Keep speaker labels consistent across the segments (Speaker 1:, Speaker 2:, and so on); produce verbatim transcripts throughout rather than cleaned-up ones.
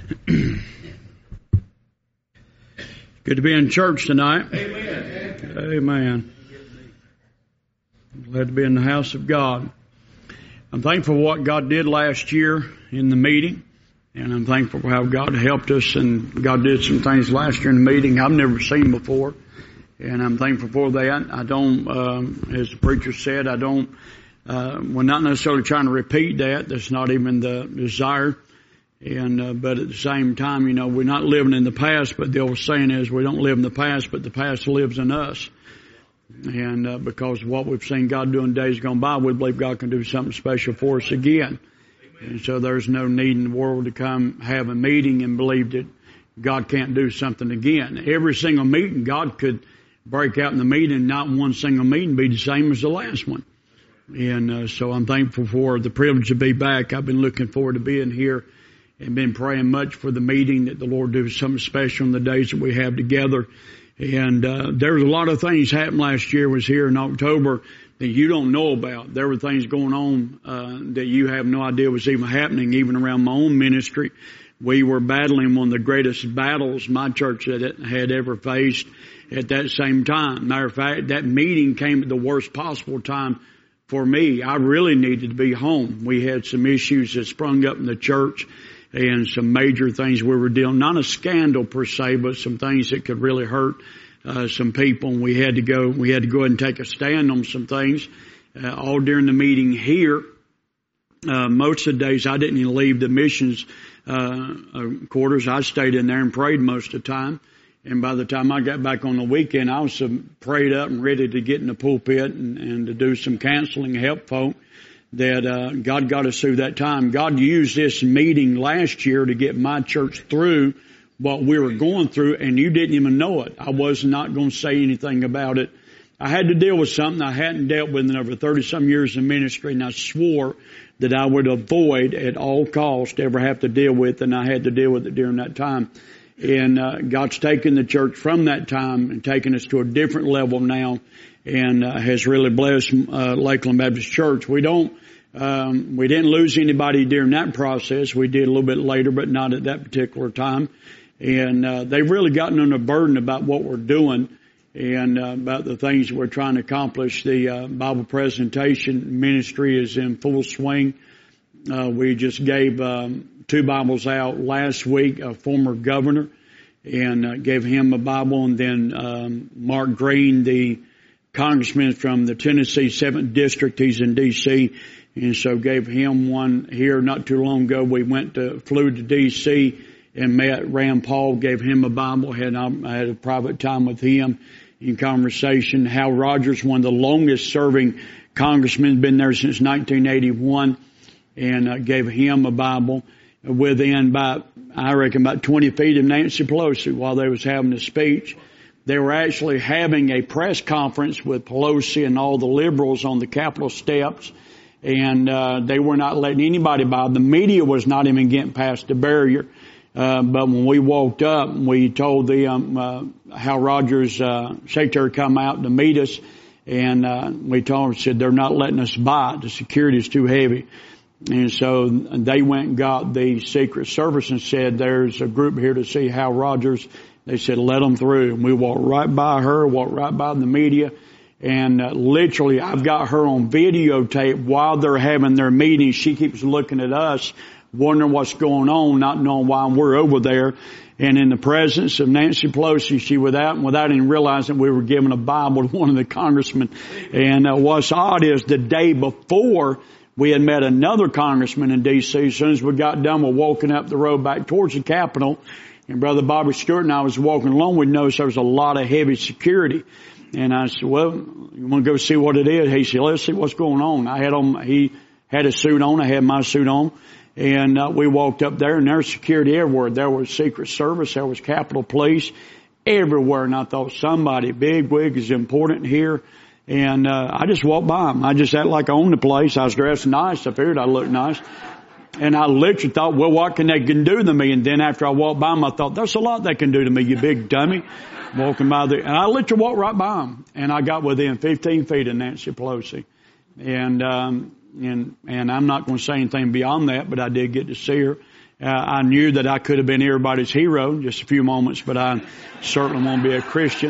Speaker 1: Good to be in church tonight.
Speaker 2: Amen.
Speaker 1: Amen. Glad to be in the house of God. I'm thankful for what God did last year in the meeting, and I'm thankful for how God helped us, and God did some things last year in the meeting I've never seen before, and I'm thankful for that. I don't, um, as the preacher said, I don't, uh, we're not necessarily trying to repeat that. That's not even the desire. And, uh, but at the same time, you know, we're not living in the past, but the old saying is we don't live in the past, but the past lives in us. And, uh, because of what we've seen God do in days gone by, we believe God can do something special for us again. And so there's no need in the world to come have a meeting and believe that God can't do something again. Every single meeting, God could break out in the meeting, not one single meeting be the same as the last one. And, uh, so I'm thankful for the privilege to be back. I've been looking forward to being here and been praying much for the meeting, that the Lord do something special in the days that we have together. And uh there was a lot of things happened last year. Was here in October that you don't know about. There were things going on uh that you have no idea was even happening, even around my own ministry. We were battling one of the greatest battles my church had, had ever faced at that same time. Matter of fact, that meeting came at the worst possible time for me. I really needed to be home. We had some issues that sprung up in the church, and some major things we were dealing, not a scandal per se, but some things that could really hurt uh, some people. And we had to go, we had to go ahead and take a stand on some things, uh, all during the meeting here. Uh, most of the days I didn't even leave the missions uh, quarters. I stayed in there and prayed most of the time. And by the time I got back on the weekend, I was uh, prayed up and ready to get in the pulpit and, and to do some counseling, help folk. That uh God got us through that time. God used this meeting last year to get my church through what we were going through, and you didn't even know it. I was not going to say anything about it. I had to deal with something I hadn't dealt with in over thirty-some years in ministry, and I swore that I would avoid at all costs to ever have to deal with, and I had to deal with it during that time. And uh God's taken the church from that time and taken us to a different level now, and uh, has really blessed uh, Lakeland Baptist Church. We don't, um, we didn't lose anybody during that process. We did a little bit later, but not at that particular time. And uh, they've really gotten under burden about what we're doing and uh, about the things that we're trying to accomplish. The uh, Bible presentation ministry is in full swing. Uh, we just gave um, two Bibles out last week. A former governor, and uh, gave him a Bible, and then um, Mark Green, the congressman from the Tennessee seventh District, he's in D C, and so gave him one here not too long ago. We went to, flew to D C and met Rand Paul, gave him a Bible, had, I had a private time with him in conversation. Hal Rogers, one of the longest serving congressmen, been there since nineteen eighty-one, and uh, gave him a Bible. Within about, I reckon about twenty feet of Nancy Pelosi while they was having a speech. They were actually having a press conference with Pelosi and all the liberals on the Capitol steps, and uh they were not letting anybody by. The media was not even getting past the barrier. Uh but when we walked up, we told the um uh, Hal Rogers uh secretary come out to meet us, and uh we told him, said they're not letting us by. The security is too heavy. And so they went and got the Secret Service and said, there's a group here to see Hal Rogers. They said, let them through. And we walked right by her, walked right by the media. And uh, literally, I've got her on videotape while they're having their meeting. She keeps looking at us, wondering what's going on, not knowing why we're over there. And in the presence of Nancy Pelosi, she without, without even realizing we were giving a Bible to one of the congressmen. And uh, what's odd is the day before, we had met another congressman in D C. As soon as we got done, we're walking up the road back towards the Capitol. And Brother Bobby Stewart and I was walking along. We noticed there was a lot of heavy security. And I said, well, you want to go see what it is? He said, let's see what's going on. I had on, he had a suit on. I had my suit on. And uh, we walked up there, and there's security everywhere. There was Secret Service. There was Capitol Police everywhere. And I thought, somebody big wig is important here. And uh, I just walked by them. I just acted like I owned the place. I was dressed nice. I figured I looked nice. And I literally thought, well, what can they can do to me? And then after I walked by them, I thought, there's a lot they can do to me, you big dummy. Walking by there. And I literally walked right by them. And I got within fifteen feet of Nancy Pelosi. And, um, and, and I'm not going to say anything beyond that, but I did get to see her. Uh, I knew that I could have been everybody's hero in just a few moments, but I certainly won't be a Christian.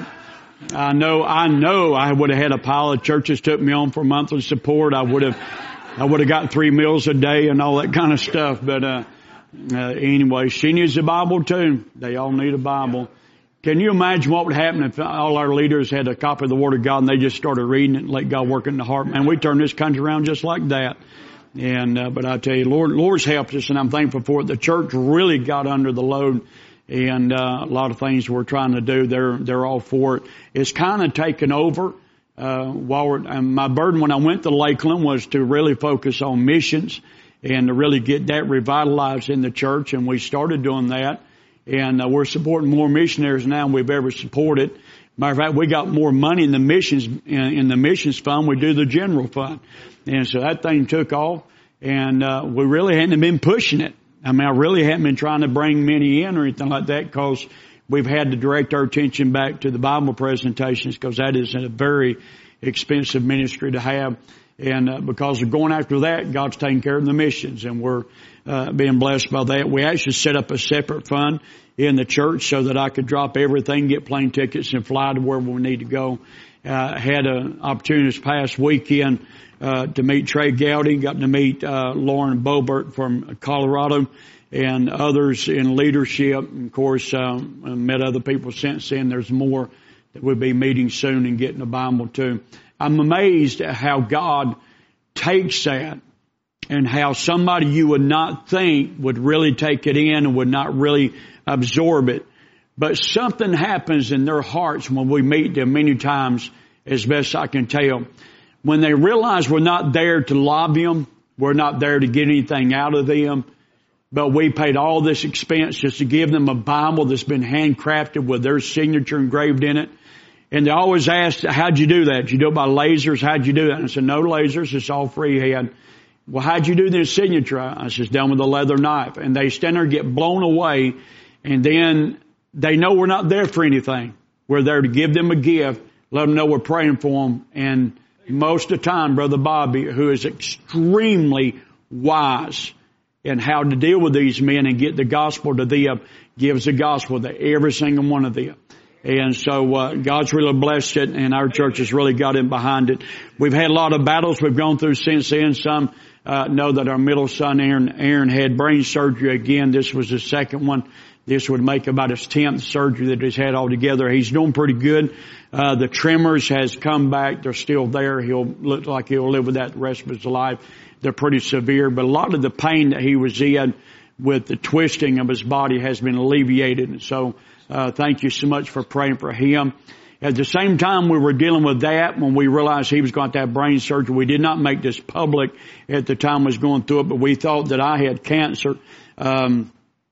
Speaker 1: I know, I know I would have had a pile of churches took me on for monthly support. I would have, I would have gotten three meals a day and all that kind of stuff. But, uh, uh, anyway, she needs a Bible too. They all need a Bible. Can you imagine what would happen if all our leaders had a copy of the Word of God and they just started reading it and let God work in the heart? Man, we turn this country around just like that. And, uh, but I tell you, Lord, Lord's helped us and I'm thankful for it. The church really got under the load and, uh, a lot of things we're trying to do, they're, they're all for it. It's kind of taken over, uh, while we're, and my burden when I went to Lakeland was to really focus on missions and to really get that revitalized in the church. And we started doing that. And uh, we're supporting more missionaries now than we've ever supported. Matter of fact, we got more money in the missions in, in the missions fund. We do the general fund, and so that thing took off. And uh, we really hadn't been pushing it. I mean, I really hadn't been trying to bring many in or anything like that because we've had to direct our attention back to the Bible presentations because that is a very expensive ministry to have. And uh, because of going after that, God's taking care of the missions, and we're uh, being blessed by that. We actually set up a separate fund in the church so that I could drop everything, get plane tickets, and fly to wherever we need to go. Uh, had an opportunity this past weekend uh, to meet Trey Gowdy, got to meet uh, Lauren Bobert from Colorado, and others in leadership. And of course, um, met other people since then. There's more that we'll be meeting soon and getting the Bible too. I'm amazed at how God takes that and how somebody you would not think would really take it in and would not really absorb it. But something happens in their hearts when we meet them many times, as best I can tell. When they realize we're not there to lobby them, we're not there to get anything out of them, but we paid all this expense just to give them a Bible that's been handcrafted with their signature engraved in it. And they always ask, how'd you do that? Did you do it by lasers? How'd you do that? And I said, no lasers. It's all freehand. Well, how'd you do this signature? I said, done with a leather knife. And they stand there and get blown away. And then they know we're not there for anything. We're there to give them a gift, let them know we're praying for them. And most of the time, Brother Bobby, who is extremely wise in how to deal with these men and get the gospel to them, gives the gospel to every single one of them. And so uh, God's really blessed it, and our church has really got in behind it. We've had a lot of battles we've gone through since then. Some uh, know that our middle son, Aaron, Aaron, had brain surgery again. This was the second one. This would make about his tenth surgery that he's had altogether. He's doing pretty good. Uh, the tremors has come back. They're still there. He'll look like he'll live with that the rest of his life. They're pretty severe, but a lot of the pain that he was in with the twisting of his body has been alleviated. And so Uh, thank you so much for praying for him. At the same time we were dealing with that, when we realized he was going to have brain surgery, we did not make this public at the time I was going through it, but we thought that I had cancer. Um,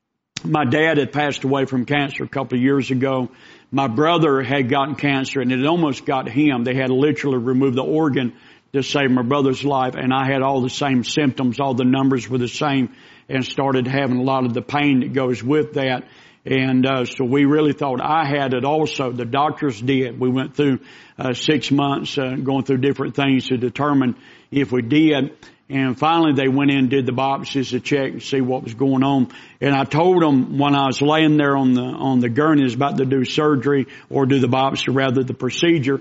Speaker 1: my dad had passed away from cancer a couple of years ago. My brother had gotten cancer, and it almost got him. They had to literally remove the organ to save my brother's life, and I had all the same symptoms. All the numbers were the same, and started having a lot of the pain that goes with that. And uh, so we really thought I had it also. The doctors did. We went through uh, six months uh, going through different things to determine if we did. And finally they went in and did the biopsies to check and see what was going on. And I told them when I was laying there on the on the gurney, was about to do surgery or do the biopsy, rather the procedure.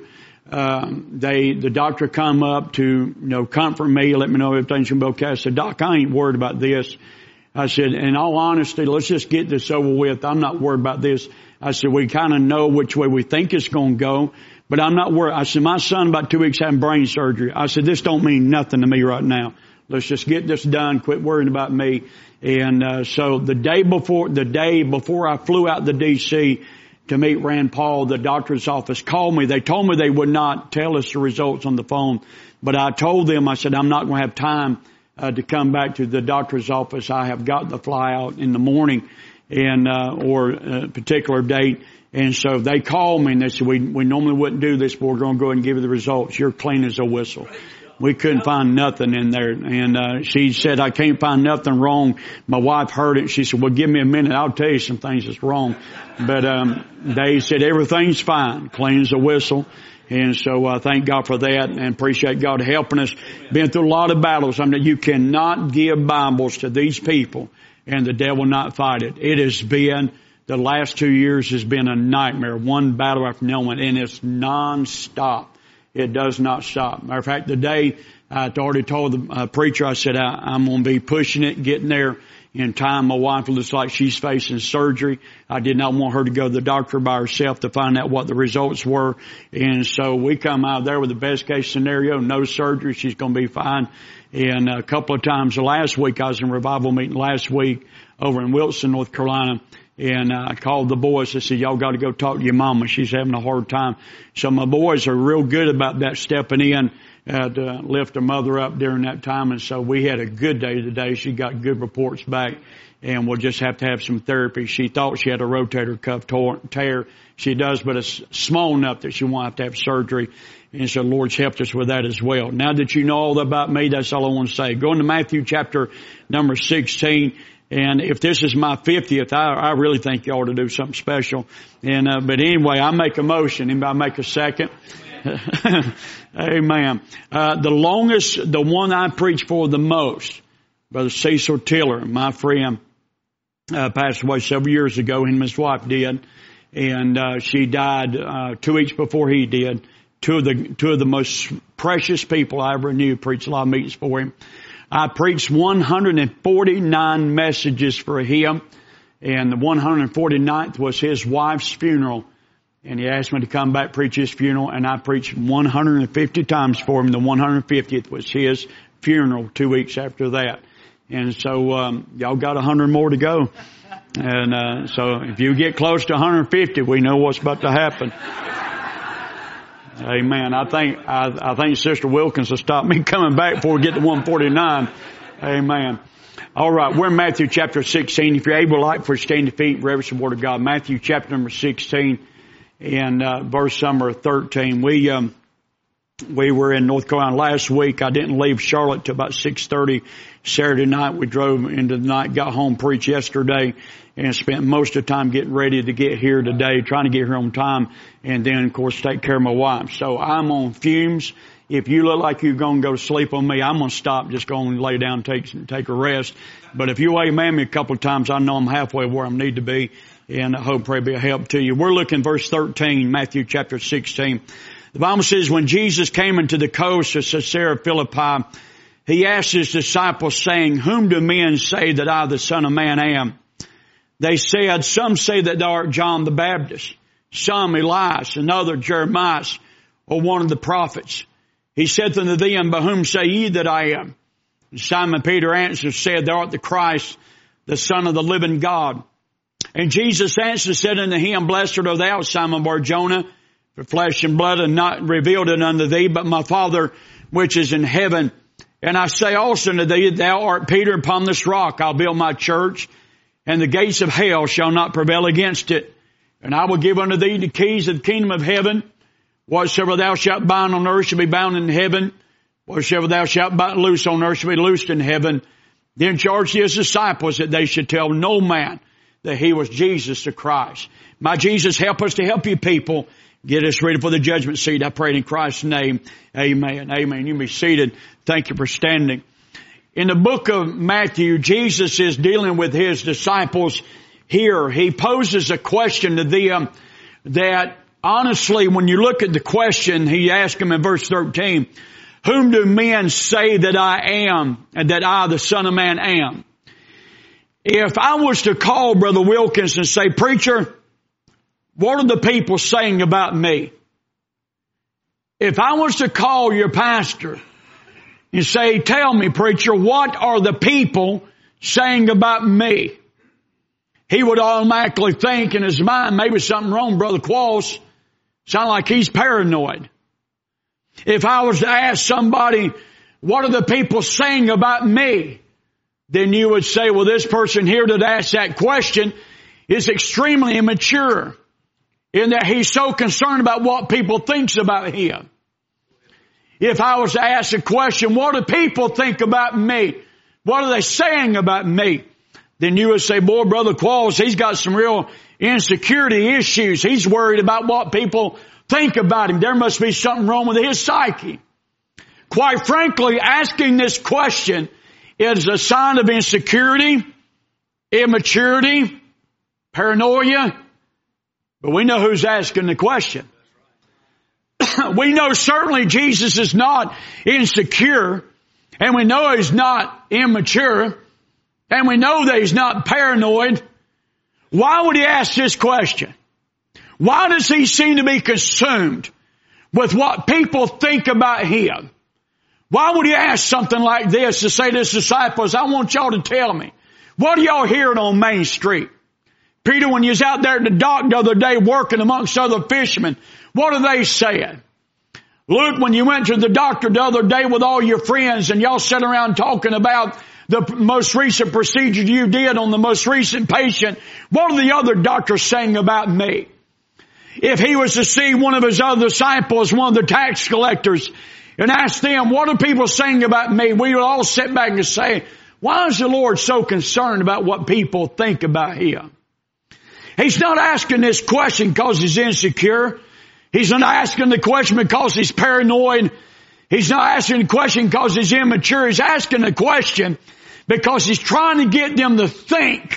Speaker 1: Um, they the doctor come up to you know comfort me, let me know everything's gonna be okay. I said, Doc, I ain't worried about this. I said, in all honesty, let's just get this over with. I'm not worried about this. I said, we kind of know which way we think it's going to go, but I'm not worried. I said, my son about two weeks having brain surgery. I said, this don't mean nothing to me right now. Let's just get this done. Quit worrying about me. And, uh, so the day before, the day before I flew out to D C to meet Rand Paul, the doctor's office called me. They told me they would not tell us the results on the phone, but I told them, I said, I'm not going to have time Uh, to come back to the doctor's office. I have got to fly out in the morning and, uh, or a particular date. And so they called me and they said, we, we normally wouldn't do this, but we're going to go ahead and give you the results. You're clean as a whistle. We couldn't find nothing in there. And, uh, she said, I can't find nothing wrong. My wife heard it. She said, well, give me a minute. I'll tell you some things that's wrong. But, um, they said everything's fine. Clean as a whistle. And so I uh, thank God for that and appreciate God helping us. Been through a lot of battles. I mean, you cannot give Bibles to these people and the devil not fight it. It has been, the last two years has been a nightmare, one battle after another one, and it's nonstop. It does not stop. Matter of fact, today I already told the uh, preacher, I said, I, I'm going to be pushing it, getting there in time. My wife looks like she's facing surgery. I did not want her to go to the doctor by herself to find out what the results were. And so we come out there with the best case scenario, no surgery. She's going to be fine. And a couple of times last week, I was in a revival meeting last week over in Wilson, North Carolina. And I called the boys. I said, y'all got to go talk to your mama. She's having a hard time. So my boys are real good about that, stepping in uh, to lift her mother up during that time. And so we had a good day today. She got good reports back, and we'll just have to have some therapy. She thought she had a rotator cuff tear. She does, but it's small enough that she won't have to have surgery. And so the Lord's helped us with that as well. Now that you know all about me, that's all I want to say. Going to Matthew chapter number sixteen. And if this is my fiftieth, I, I really think you ought to do something special. And, uh, but anyway, I make a motion. Anybody make a second? Amen. Uh, the longest, the one I preach for the most, Brother Cecil Tiller, my friend, uh, passed away several years ago, and his wife did. And, uh, she died, uh, two weeks before he did. Two of the, two of the most precious people I ever knew preached a lot of meetings for him. I preached one hundred forty-nine messages for him, and the one hundred forty-ninth was his wife's funeral. And he asked me to come back preach his funeral, and I preached one hundred fifty times for him. The one hundred fiftieth was his funeral two weeks after that. And so, um, y'all got one hundred more to go. And, uh, so if you get close to one hundred fifty, we know what's about to happen. Amen. I think, I, I think Sister Wilkins will stop me coming back before we get to one forty-nine. Amen. All right. We're in Matthew chapter sixteen. If you're able, like, for stand to feet and reverence the Word of God. Matthew chapter number sixteen and, uh, verse number thirteen. We, um, we were in North Carolina last week. I didn't leave Charlotte till about six thirty Saturday night. We drove into the night, got home, preached yesterday, and spent most of the time getting ready to get here today, trying to get here on time, and then, of course, take care of my wife. So I'm on fumes. If you look like you're going to go to sleep on me, I'm going to stop, just go and lay down and take, take a rest. But if you amen me a couple of times, I know I'm halfway where I need to be, and I hope pray be a help to you. We're looking at verse thirteen, Matthew chapter sixteen. The Bible says, when Jesus came into the coast of Caesarea Philippi, he asked his disciples, saying, whom do men say that I, the Son of Man, am? They said, some say that thou art John the Baptist, some Elias, another Jeremiah, or one of the prophets. He said unto them, by whom say ye that I am? And Simon Peter answered, said, thou art the Christ, the Son of the living God. And Jesus answered, said unto him, blessed art thou, Simon Bar-Jonah, for flesh and blood have not revealed it unto thee, but my Father which is in heaven. And I say also unto thee, thou art Peter, upon this rock I'll build my church, and the gates of hell shall not prevail against it. And I will give unto thee the keys of the kingdom of heaven. Whatsoever thou shalt bind on earth shall be bound in heaven. Whatsoever thou shalt bind loose on earth shall be loosed in heaven. Then charged his disciples that they should tell no man that he was Jesus the Christ. My Jesus, help us to help you people. Get us ready for the judgment seat. I pray in Christ's name. Amen. Amen. You be seated. Thank you for standing. In the book of Matthew, Jesus is dealing with his disciples here. He poses a question to them that honestly, when you look at the question, he asked them in verse thirteen, whom do men say that I am, and that I, the Son of Man, am? If I was to call Brother Wilkins and say, preacher, what are the people saying about me? If I was to call your pastor and say, tell me, preacher, what are the people saying about me? He would automatically think in his mind, maybe something wrong, Brother Qualls. Sound like he's paranoid. If I was to ask somebody, what are the people saying about me? Then you would say, well, this person here that asked that question is extremely immature, in that he's so concerned about what people thinks about him. If I was to ask a question, what do people think about me? What are they saying about me? Then you would say, boy, Brother Qualls, he's got some real insecurity issues. He's worried about what people think about him. There must be something wrong with his psyche. Quite frankly, asking this question is a sign of insecurity. immaturity, paranoia. But we know who's asking the question. We know certainly Jesus is not insecure, and we know He's not immature, and we know that He's not paranoid. Why would He ask this question? Why does He seem to be consumed with what people think about Him? Why would He ask something like this to say to His disciples, I want y'all to tell me, what are y'all hearing on Main Street? Peter, when you was out there at the dock the other day working amongst other fishermen, what are they saying? Luke, when you went to the doctor the other day with all your friends and y'all sat around talking about the most recent procedure you did on the most recent patient, what are the other doctors saying about me? If he was to see one of his other disciples, one of the tax collectors, and ask them, what are people saying about me? We would all sit back and say, why is the Lord so concerned about what people think about Him? He's not asking this question because He's insecure. He's not asking the question because He's paranoid. He's not asking the question because He's immature. He's asking the question because He's trying to get them to think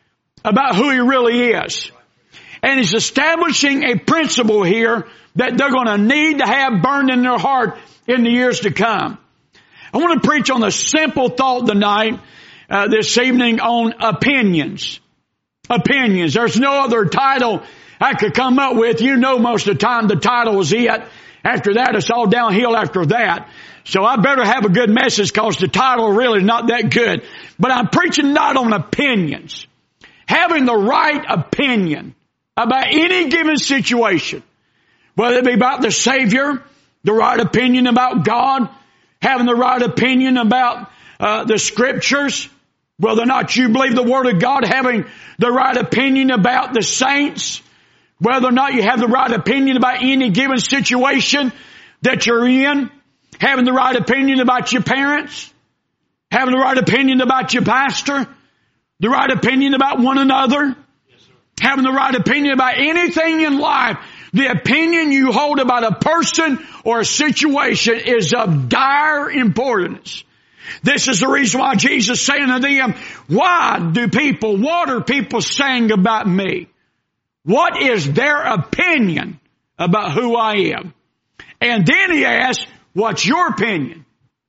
Speaker 1: about who He really is. And He's establishing a principle here that they're going to need to have burned in their heart in the years to come. I want to preach on the simple thought tonight, uh, this evening on opinions. Opinions. There's no other title I could come up with. You know most of the time the title is it. After that, it's all downhill after that. So I better have a good message because the title really is not that good. But I'm preaching not on opinions. Having the right opinion about any given situation. Whether it be about the Savior, the right opinion about God, having the right opinion about uh, the Scriptures, whether or not you believe the Word of God, having the right opinion about the saints, whether or not you have the right opinion about any given situation that you're in, having the right opinion about your parents, having the right opinion about your pastor, the right opinion about one another, having the right opinion about anything in life. The opinion you hold about a person or a situation is of dire importance. This is the reason why Jesus is saying to them, why do people, what are people saying about me? What is their opinion about who I am? And then He asked, what's your opinion?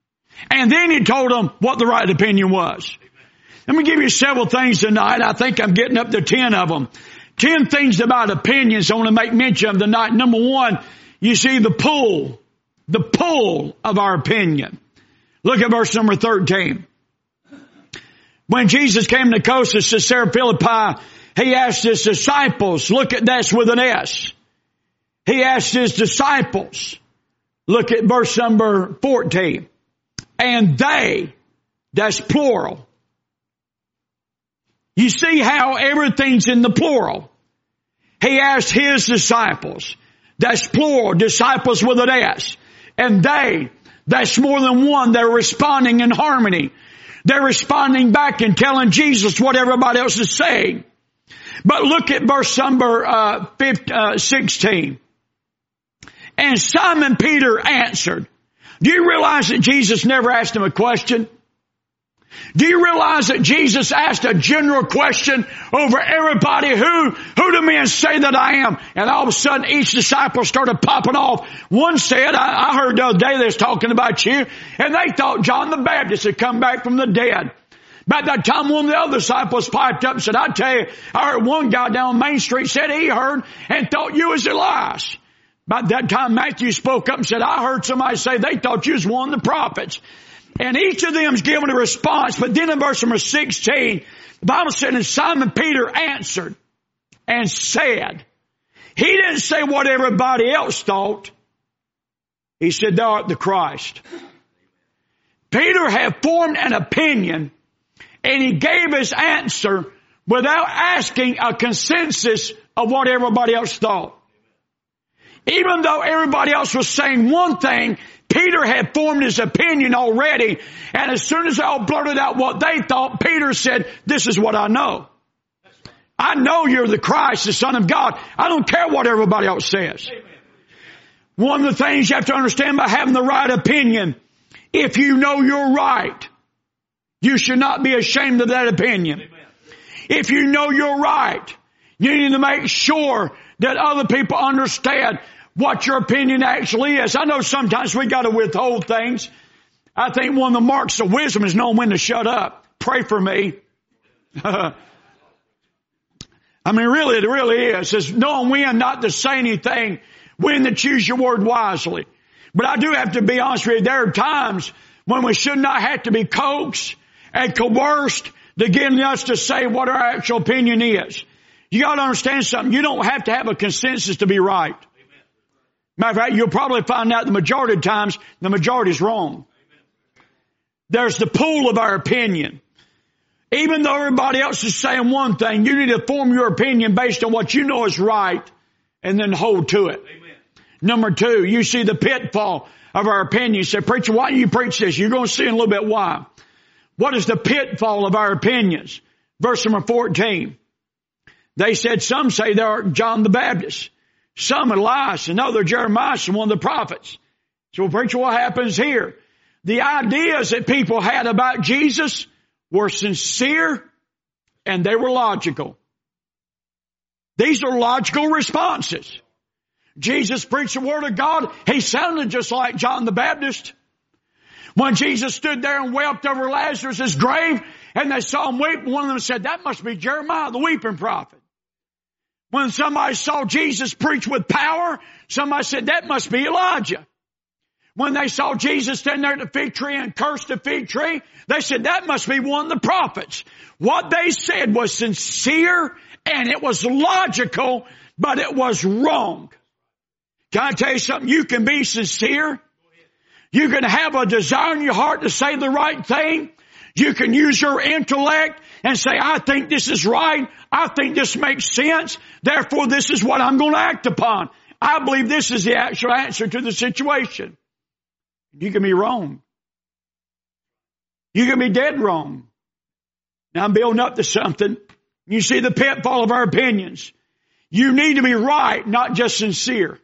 Speaker 1: And then He told them what the right opinion was. Let me give you several things tonight. I think I'm getting up to ten of them. Ten things about opinions I want to make mention of tonight. Number one, you see the pull, the pull of our opinion. Look at verse number thirteen. When Jesus came to the coast of Caesarea Philippi, He asked His disciples, look at that's with an S. He asked His disciples, look at verse number fourteen. And they, that's plural. You see how everything's in the plural. He asked His disciples. That's plural, disciples with an S. And they, that's more than one. They're responding in harmony. They're responding back and telling Jesus what everybody else is saying. But look at verse number uh, fifteen, uh, sixteen. And Simon Peter answered. Do you realize that Jesus never asked him a question? Do you realize that Jesus asked a general question over everybody? Who, who do men say that I am? And all of a sudden each disciple started popping off. One said, I, I heard the other day they was talking about you, and they thought John the Baptist had come back from the dead. About that time one of the other disciples piped up and said, I tell you, I heard one guy down Main Street said he heard and thought you was Elias. About that time Matthew spoke up and said, I heard somebody say they thought you was one of the prophets. And each of them's given a response. But then in verse number sixteen, the Bible said, and Simon Peter answered and said, he didn't say what everybody else thought. He said, thou art the Christ. Peter had formed an opinion, and he gave his answer without asking a consensus of what everybody else thought. Even though everybody else was saying one thing, Peter had formed his opinion already, and as soon as they all blurted out what they thought, Peter said, this is what I know. I know you're the Christ, the Son of God. I don't care what everybody else says. One of the things you have to understand about having the right opinion, if you know you're right, you should not be ashamed of that opinion. If you know you're right, you need to make sure that other people understand what your opinion actually is. I know sometimes we got to withhold things. I think one of the marks of wisdom is knowing when to shut up. Pray for me. I mean, really, it really is. It's knowing when not to say anything, when to choose your word wisely. But I do have to be honest with you, there are times when we should not have to be coaxed and coerced to get us to say what our actual opinion is. You got to understand something. You don't have to have a consensus to be right. Matter of fact, you'll probably find out the majority of times the majority is wrong. There's the pool of our opinion. Even though everybody else is saying one thing, you need to form your opinion based on what you know is right and then hold to it. Amen. Number two, you see the pitfall of our opinion. You say, preacher, why do you preach this? You're going to see in a little bit why. What is the pitfall of our opinions? Verse number fourteen. They said, some say they are John the Baptist, some Elias, another Jeremiah, and one of the prophets. So, preacher, what happens here? The ideas that people had about Jesus were sincere and they were logical. These are logical responses. Jesus preached the Word of God. He sounded just like John the Baptist. When Jesus stood there and wept over Lazarus' grave and they saw him weep, one of them said, that must be Jeremiah, the weeping prophet. When somebody saw Jesus preach with power, somebody said, that must be Elijah. When they saw Jesus stand there at the fig tree and curse the fig tree, they said, that must be one of the prophets. What they said was sincere and it was logical, but it was wrong. Can I tell you something? You can be sincere. You can have a desire in your heart to say the right thing. You can use your intellect and say, I think this is right. I think this makes sense. Therefore, this is what I'm going to act upon. I believe this is the actual answer to the situation. You can be wrong. You can be dead wrong. Now I'm building up to something. You see the pitfall of our opinions. You need to be right, not just sincere.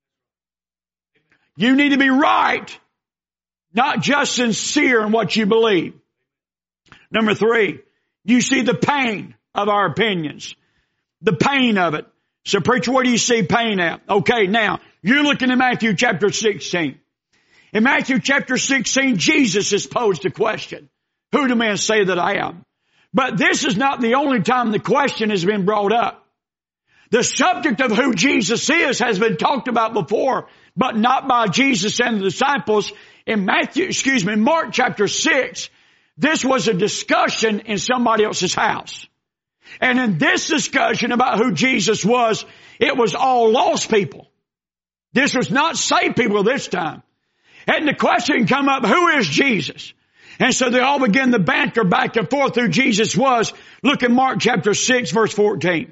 Speaker 1: You need to be right, not just sincere in what you believe. Number three, you see the pain of our opinions. The pain of it. So preacher, where do you see pain at? Okay, now, you're looking at Matthew chapter sixteen. In Matthew chapter sixteen, Jesus is posed a question. Who do men say that I am? But this is not the only time the question has been brought up. The subject of who Jesus is has been talked about before, but not by Jesus and the disciples. In Matthew, excuse me, Mark chapter six, this was a discussion in somebody else's house. And in this discussion about who Jesus was, it was all lost people. This was not saved people this time. And the question come up, who is Jesus? And so they all began to banter back and forth who Jesus was. Look at Mark chapter six, verse fourteen.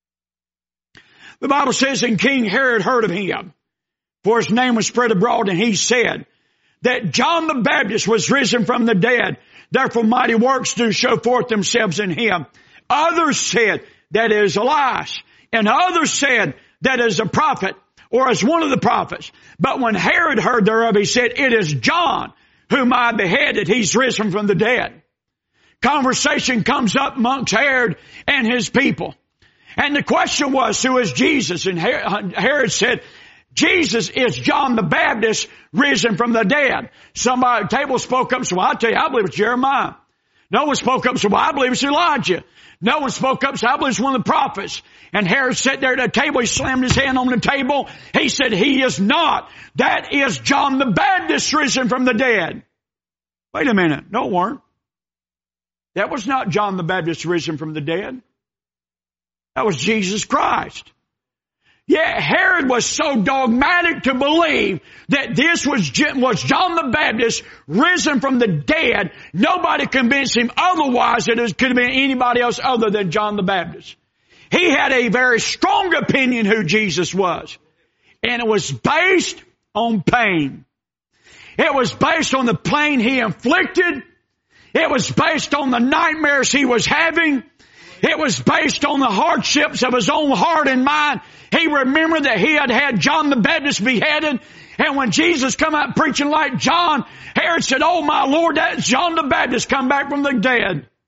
Speaker 1: The Bible says, and King Herod heard of him, for his name was spread abroad, and he said that John the Baptist was risen from the dead. Therefore mighty works do show forth themselves in him. Others said that is Elias, and others said that is a prophet, or as one of the prophets. But when Herod heard thereof, he said, it is John whom I beheaded. He's risen from the dead. Conversation comes up amongst Herod and his people. And the question was, who is Jesus? And Herod said, Jesus is John the Baptist risen from the dead. Somebody at the table spoke up and said, well, I'll tell you, I believe it's Jeremiah. No one spoke up and said, well, I believe it's Elijah. No one spoke up and said, I believe it's one of the prophets. And Herod sat there at the table. He slammed his hand on the table. He said, he is not. That is John the Baptist risen from the dead. Wait a minute. No, it weren't. That was not John the Baptist risen from the dead. That was Jesus Christ. Yet Herod was so dogmatic to believe that this was, was John the Baptist risen from the dead, nobody convinced him otherwise that it could have been anybody else other than John the Baptist. He had a very strong opinion who Jesus was. And it was based on pain. It was based on the pain he inflicted. It was based on the nightmares he was having. It was based on the hardships of his own heart and mind. He remembered that he had had John the Baptist beheaded. And when Jesus come out preaching like John, Herod said, oh my Lord, that's John the Baptist come back from the dead.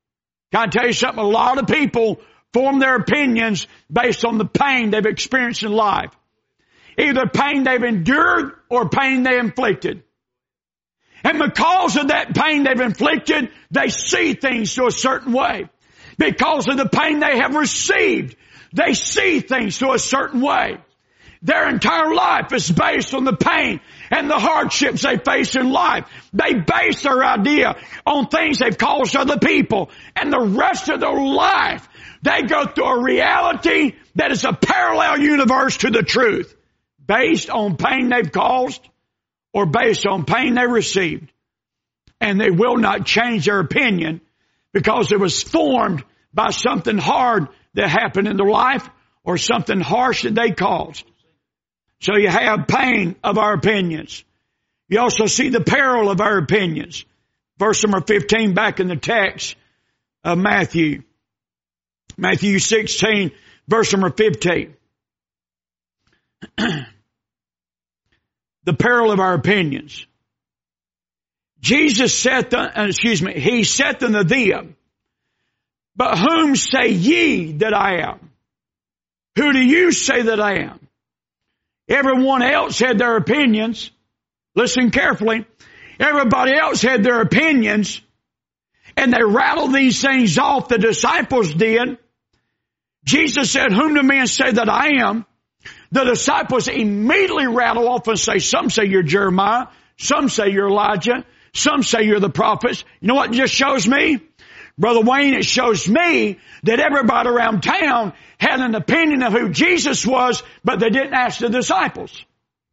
Speaker 1: Can I tell you something? A lot of people form their opinions based on the pain they've experienced in life. Either pain they've endured or pain they inflicted. And because of that pain they've inflicted, they see things to a certain way. Because of the pain they have received, they see things to a certain way. Their entire life is based on the pain and the hardships they face in life. They base their idea on things they've caused other people. And the rest of their life, they go through a reality that is a parallel universe to the truth. Based on pain they've caused or based on pain they received. And they will not change their opinion because it was formed by something hard that happened in their life or something harsh that they caused. So you have pain of our opinions. You also see the peril of our opinions. Verse number fifteen back in the text of Matthew. Matthew sixteen, verse number fifteen. The peril of our opinions. Jesus saith, uh, excuse me, he saith unto them, but whom say ye that I am? Who do you say that I am? Everyone else had their opinions. Listen carefully. Everybody else had their opinions, and they rattled these things off. The disciples did. Jesus said, whom do men say that I am? The disciples immediately rattle off and say, some say you're Jeremiah, some say you're Elijah, some say you're the prophets. You know what it just shows me? Brother Wayne, it shows me that everybody around town had an opinion of who Jesus was, but they didn't ask the disciples.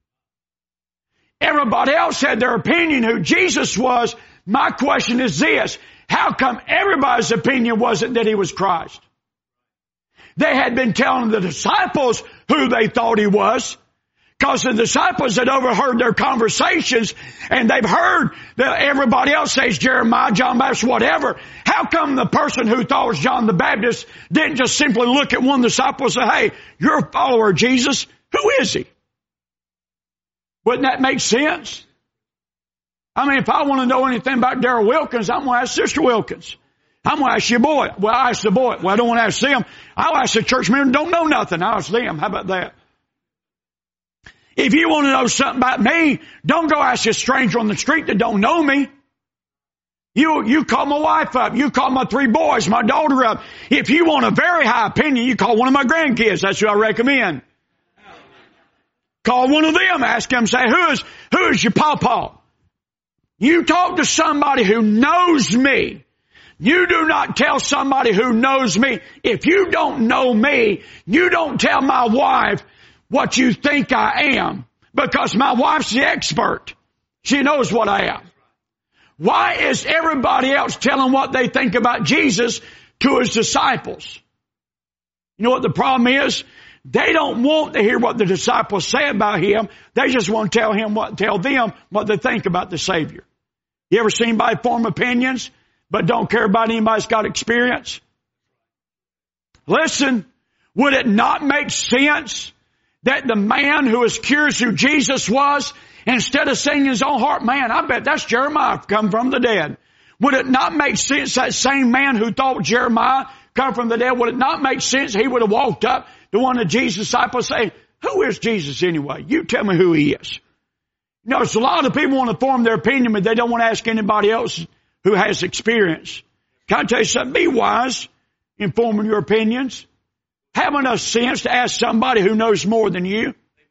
Speaker 1: Everybody else had their opinion who Jesus was. My question is this: how come everybody's opinion wasn't that he was Christ? They had been telling the disciples who they thought he was, because the disciples had overheard their conversations, and they've heard that everybody else says Jeremiah, John the Baptist, whatever. How come the person who thought was John the Baptist didn't just simply look at one disciple and say, hey, you're a follower of Jesus. Who is he? Wouldn't that make sense? I mean, if I want to know anything about Darrell Wilkins, I'm going to ask Sister Wilkins. I'm going to ask your boy. Well, I ask the boy. Well, I don't want to ask them. I'll ask the church member who don't know nothing. I'll ask them. How about that? If you want to know something about me, don't go ask a stranger on the street that don't know me. You, you call my wife up. You call my three boys, my daughter up. If you want a very high opinion, you call one of my grandkids. That's who I recommend. Call one of them. Ask them, say, who is, who is your pawpaw? You talk to somebody who knows me. You do not tell somebody who knows me. If you don't know me, you don't tell my wife what you think I am, because my wife's the expert. She knows what I am. Why is everybody else telling what they think about Jesus to his disciples? You know what the problem is? They don't want to hear what the disciples say about him. They just want to tell him what, tell them what they think about the Savior. You ever seen anybody form opinions but don't care about anybody's got experience? Listen, would it not make sense that the man who was curious who Jesus was, instead of saying in his own heart, man, I bet that's Jeremiah come from the dead. Would it not make sense that same man who thought Jeremiah come from the dead, would it not make sense he would have walked up to one of Jesus' disciples and say, who is Jesus anyway? You tell me who he is. You know, there's a lot of people want to form their opinion, but they don't want to ask anybody else who has experience. Can I tell you something? Be wise in forming your opinions. Have enough sense to ask somebody who knows more than you.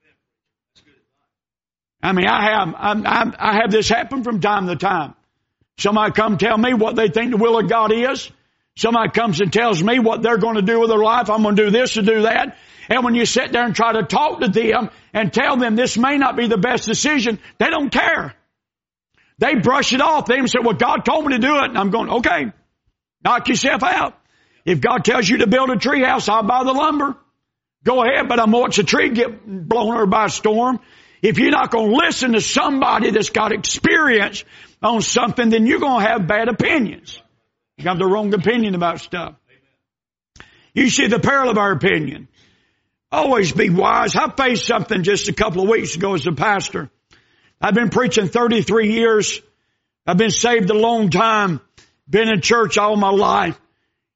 Speaker 1: I mean, I have I, I have this happen from time to time. Somebody come tell me what they think the will of God is. Somebody comes and tells me what they're going to do with their life. I'm going to do this or do that. And when you sit there and try to talk to them and tell them this may not be the best decision, they don't care. They brush it off. They even say, well, God told me to do it. And I'm going, okay, knock yourself out. If God tells you to build a tree house, I'll buy the lumber. Go ahead, but I'm going to watch the tree get blown over by a storm. If you're not going to listen to somebody that's got experience on something, then you're going to have bad opinions. You have the wrong opinion about stuff. You see the peril of our opinion. Always be wise. I faced something just a couple of weeks ago as a pastor. I've been preaching thirty-three years. I've been saved a long time. Been in church all my life.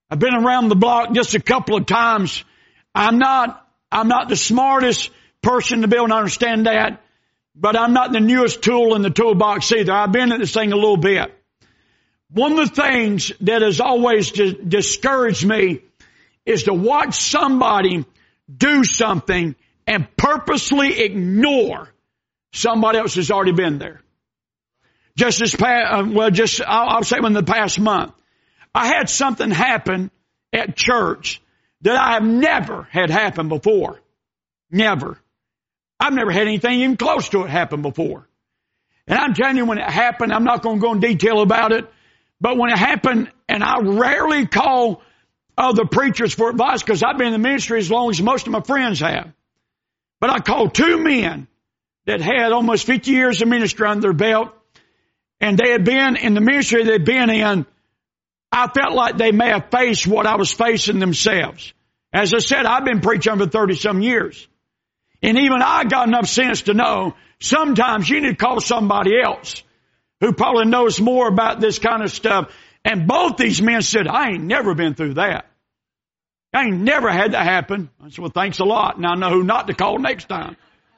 Speaker 1: I've been around the block just a couple of times. I'm not, I'm not the smartest person to be able to understand that, but I'm not the newest tool in the toolbox either. I've been at this thing a little bit. One of the things that has always discouraged me is to watch somebody do something and purposely ignore somebody else who's already been there. Just this past, well, just, I'll, I'll say in the past month, I had something happen at church that I have never had happen before. Never. I've never had anything even close to it happen before. And I'm telling you, when it happened, I'm not going to go in detail about it, but when it happened, and I rarely call other preachers for advice because I've been in the ministry as long as most of my friends have. But I called two men that had almost fifty years of ministry under their belt, and they had been in the ministry they'd been in. I felt like they may have faced what I was facing themselves. As I said, I've been preaching for thirty-some years. And even I got enough sense to know sometimes you need to call somebody else who probably knows more about this kind of stuff. And both these men said, I ain't never been through that. I ain't never had that happen. I said, well, thanks a lot. Now I know who not to call next time.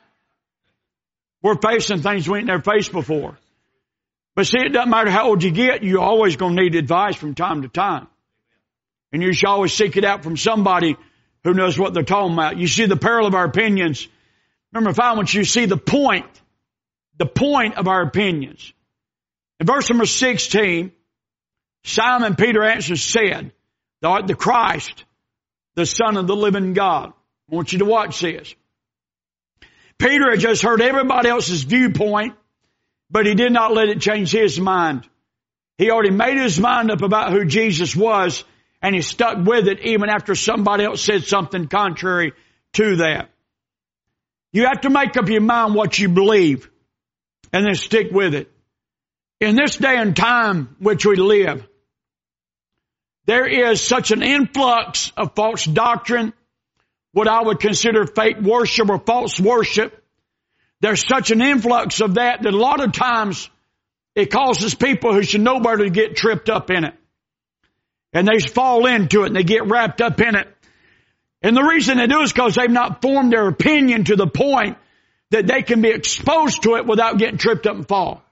Speaker 1: We're facing things we ain't never faced before. But see, it doesn't matter how old you get, you're always going to need advice from time to time. And you should always seek it out from somebody who knows what they're talking about. You see the peril of our opinions. Remember, if I want you to see the point, the point of our opinions. In verse number sixteen, Simon Peter answered, said, Thou art the Christ, the Son of the living God. I want you to watch this. Peter had just heard everybody else's viewpoint, but he did not let it change his mind. He already made his mind up about who Jesus was, and he stuck with it even after somebody else said something contrary to that. You have to make up your mind what you believe, and then stick with it. In this day and time which we live, there is such an influx of false doctrine, what I would consider fake worship or false worship. There's such an influx of that that a lot of times it causes people who should know better to get tripped up in it. And they fall into it and they get wrapped up in it. And the reason they do is because they've not formed their opinion to the point that they can be exposed to it without getting tripped up and fall.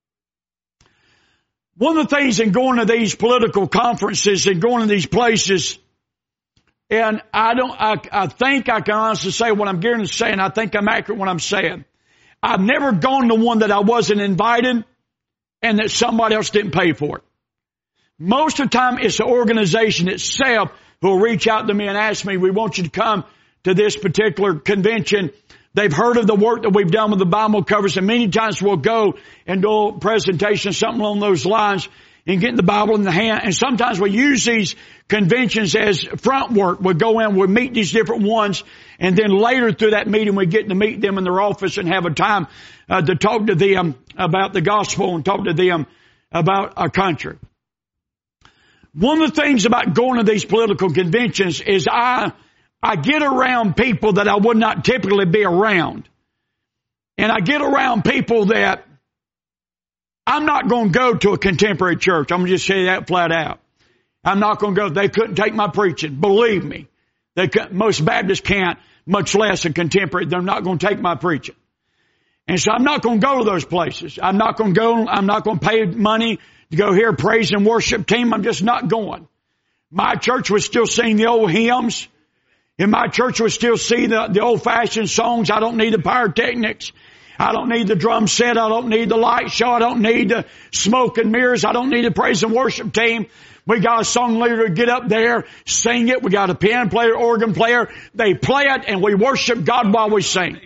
Speaker 1: One of the things in going to these political conferences and going to these places, and I don't, I, I think I can honestly say what I'm getting to say, and I think I'm accurate when I'm saying. I've never gone to one that I wasn't invited and that somebody else didn't pay for it. Most of the time, it's the organization itself who will reach out to me and ask me, we want you to come to this particular convention. They've heard of the work that we've done with the Bible covers, and many times we'll go and do a presentation, something along those lines, and get the Bible in the hand. And sometimes we use these conventions as front work. We'll go in, we'll meet these different ones, and then later through that meeting we get to meet them in their office and have a time uh, to talk to them about the gospel and talk to them about our country. One of the things about going to these political conventions is I, I get around people that I would not typically be around. And I get around people that I'm not going to go to a contemporary church. I'm going to just say that flat out. I'm not going to go. They couldn't take my preaching. Believe me. They could, most Baptists can't, much less a contemporary. They're not going to take my preaching. And so I'm not going to go to those places. I'm not going to go. I'm not going to pay money to go hear a praise and worship team. I'm just not going. My church would still sing the old hymns. In my church would still see the, the old-fashioned songs. I don't need the pyrotechnics. I don't need the drum set. I don't need the light show. I don't need the smoke and mirrors. I don't need a praise and worship team. We got a song leader to get up there, sing it. We got a piano player, organ player. They play it and we worship God while we sing.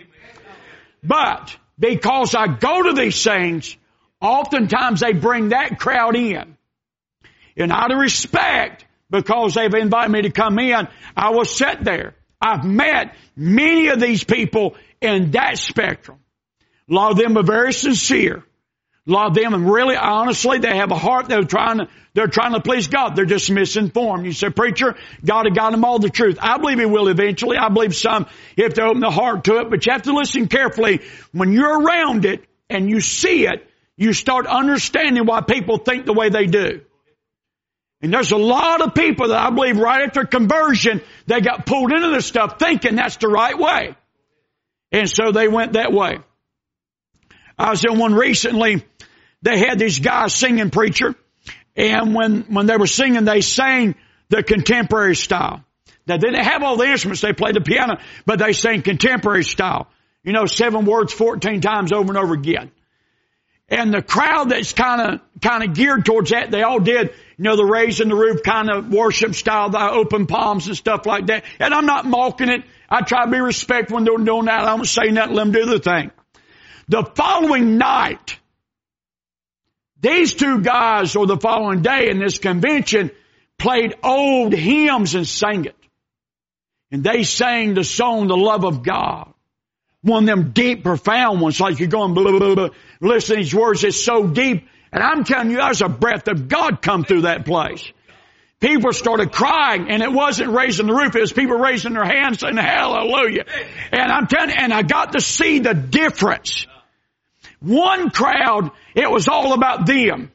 Speaker 1: But because I go to these things, oftentimes they bring that crowd in. And out of respect, because they've invited me to come in, I will sit there. I've met many of these people in that spectrum. A lot of them are very sincere. A lot of them, and really, honestly, they have a heart. They're trying to, they're trying to please God. They're just misinformed. You say, preacher, God has got them all the truth. I believe He will eventually. I believe some, if they open the heart to it. But you have to listen carefully. When you're around it and you see it, you start understanding why people think the way they do. And there's a lot of people that I believe right after conversion, they got pulled into this stuff thinking that's the right way. And so they went that way. I was in one recently. They had these guys singing preacher. And when, when they were singing, they sang the contemporary style. They didn't have all the instruments. They played the piano, but they sang contemporary style. You know, seven words fourteen times over and over again. And the crowd that's kind of, kind of geared towards that, they all did, you know, the raising the roof kind of worship style, the open palms and stuff like that. And I'm not mocking it. I try to be respectful when they're doing that. I don't say nothing, let them do their thing. The following night, these two guys, or the following day in this convention, played old hymns and sang it. And they sang the song, The Love of God. One of them deep, profound ones, like you're going, blah, blah, blah, blah. Listen to these words, it's so deep. And I'm telling you, there's a breath of God come through that place. People started crying, and it wasn't raising the roof, it was people raising their hands saying, hallelujah. And I'm telling you, and I got to see the difference. One crowd, it was all about them.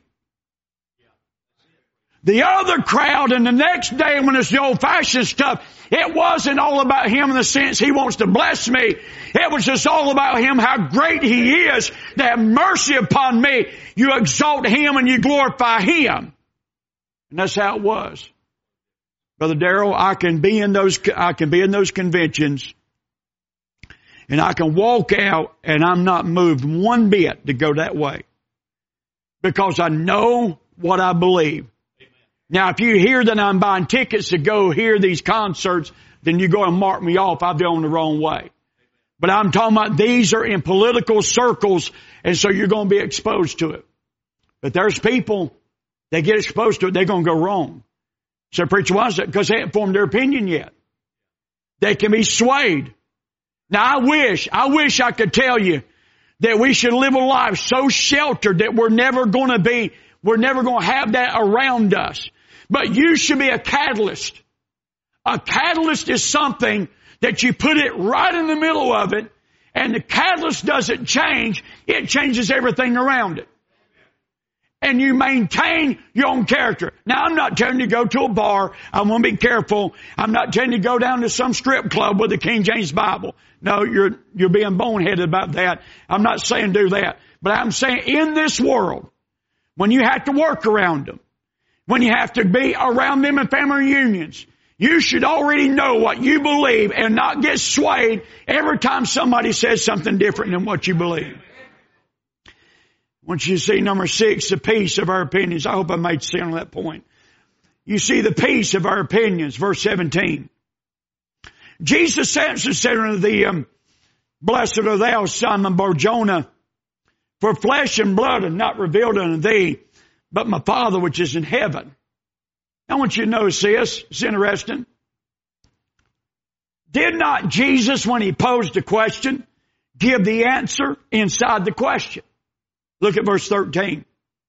Speaker 1: The other crowd, and the next day when it's the old-fashioned stuff, it wasn't all about him in the sense he wants to bless me. It was just all about him, how great he is, to have mercy upon me. You exalt him and you glorify him. And that's how it was. Brother Darrell, I can be in those, I can be in those conventions, and I can walk out and I'm not moved one bit to go that way. Because I know what I believe. Now, if you hear that I'm buying tickets to go hear these concerts, then you go and mark me off. I've gone the wrong way. But I'm talking about these are in political circles, and so you're going to be exposed to it. But there's people, they get exposed to it, they're going to go wrong. So, preacher, why is that? Because they haven't formed their opinion yet. They can be swayed. Now, I wish, I wish I could tell you that we should live a life so sheltered that we're never going to be, we're never going to have that around us. But you should be a catalyst. A catalyst is something that you put it right in the middle of it, and the catalyst doesn't change. It changes everything around it. And you maintain your own character. Now, I'm not telling you to go to a bar. I want to be careful. I'm not telling you to go down to some strip club with the King James Bible. No, you're, you're being boneheaded about that. I'm not saying do that. But I'm saying in this world, when you have to work around them, when you have to be around them in family reunions, you should already know what you believe and not get swayed every time somebody says something different than what you believe. I want you to see number six, the peace of our opinions. I hope I made sense on that point. You see the peace of our opinions, verse seventeen. Jesus answered, said unto thee, um, blessed are thou, Simon Bar-Jonah, for flesh and blood have not revealed unto thee, but my Father which is in heaven. I want you to notice this. It's interesting. Did not Jesus, when he posed the question, give the answer inside the question? Look at verse thirteen.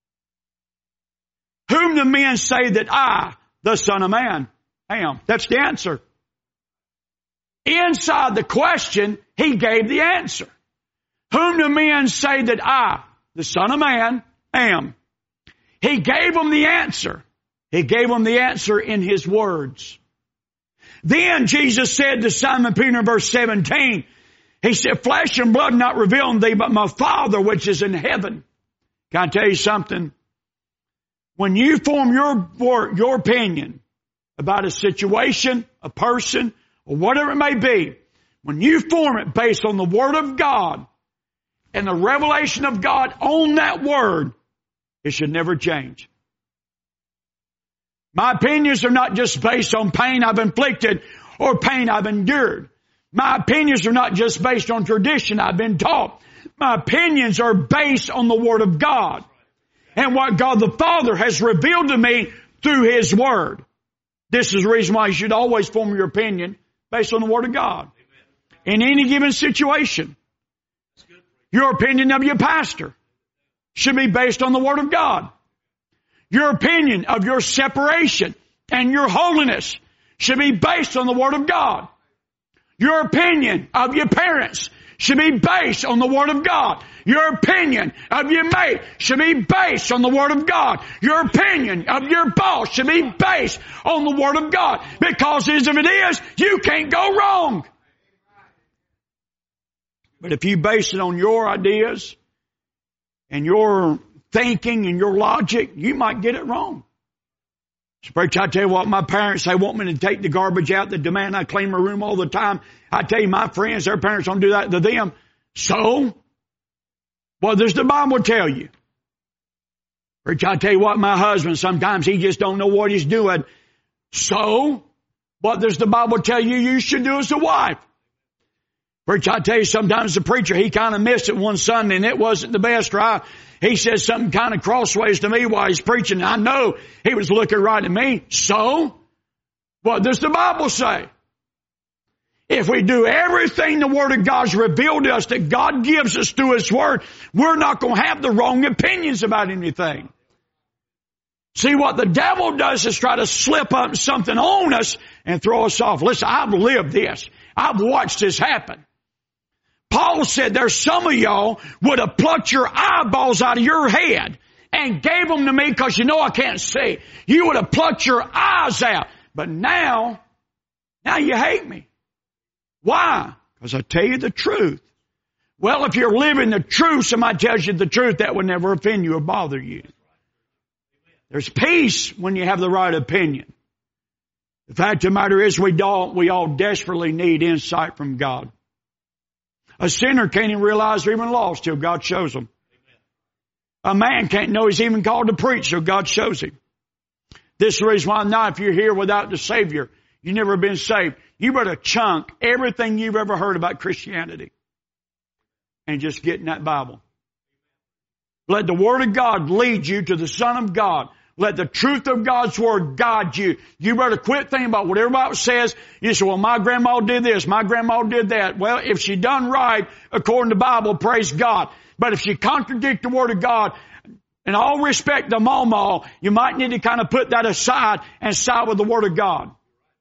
Speaker 1: Whom do men say that I, the Son of Man, am? That's the answer. Inside the question, he gave the answer. Whom do men say that I, the Son of Man, am? He gave them the answer. He gave them the answer in his words. Then Jesus said to Simon Peter in verse seventeen, he said, flesh and blood not revealed thee, but my Father which is in heaven. Can I tell you something? When you form your, your opinion about a situation, a person, or whatever it may be, when you form it based on the Word of God and the revelation of God on that Word, it should never change. My opinions are not just based on pain I've inflicted or pain I've endured. My opinions are not just based on tradition I've been taught. My opinions are based on the Word of God and what God the Father has revealed to me through His Word. This is the reason why you should always form your opinion based on the Word of God. In any given situation, your opinion of your pastor should be based on the Word of God. Your opinion of your separation and your holiness should be based on the Word of God. Your opinion of your parents should be based on the Word of God. Your opinion of your mate should be based on the Word of God. Your opinion of your boss should be based on the Word of God. Because if it is, you can't go wrong. But if you base it on your ideas and your thinking and your logic, you might get it wrong. So, preacher, I tell you what, my parents, they want me to take the garbage out. They demand I clean my room all the time. I tell you, my friends, their parents don't do that to them. So, what does the Bible tell you? Preacher, I tell you what, my husband, sometimes he just don't know what he's doing. So, what does the Bible tell you you should do as a wife? Preacher, I tell you, sometimes the preacher, he kind of missed it one Sunday and it wasn't the best, right? He said something kind of crossways to me while he's preaching. I know he was looking right at me. So, what does the Bible say? If we do everything the Word of God's revealed to us that God gives us through His Word, we're not going to have the wrong opinions about anything. See, what the devil does is try to slip up something on us and throw us off. Listen, I've lived this. I've watched this happen. Paul said there's some of y'all would have plucked your eyeballs out of your head and gave them to me because you know I can't see. You would have plucked your eyes out. But now, now you hate me. Why? Because I tell you the truth. Well, if you're living the truth, somebody tells you the truth, that would never offend you or bother you. There's peace when you have the right opinion. The fact of the matter is we all, we all desperately need insight from God. A sinner can't even realize they're even lost till God shows them. A man can't know he's even called to preach till God shows him. This is the reason why now if you're here without the Savior, you've never been saved, you better chunk everything you've ever heard about Christianity and just get in that Bible. Let the Word of God lead you to the Son of God. Let the truth of God's Word guide you. You better quit thinking about what everybody says. You say, well, my grandma did this, my grandma did that. Well, if she done right according to the Bible, praise God. But if she contradict the Word of God, in all respect to Mama, you might need to kind of put that aside and side with the Word of God.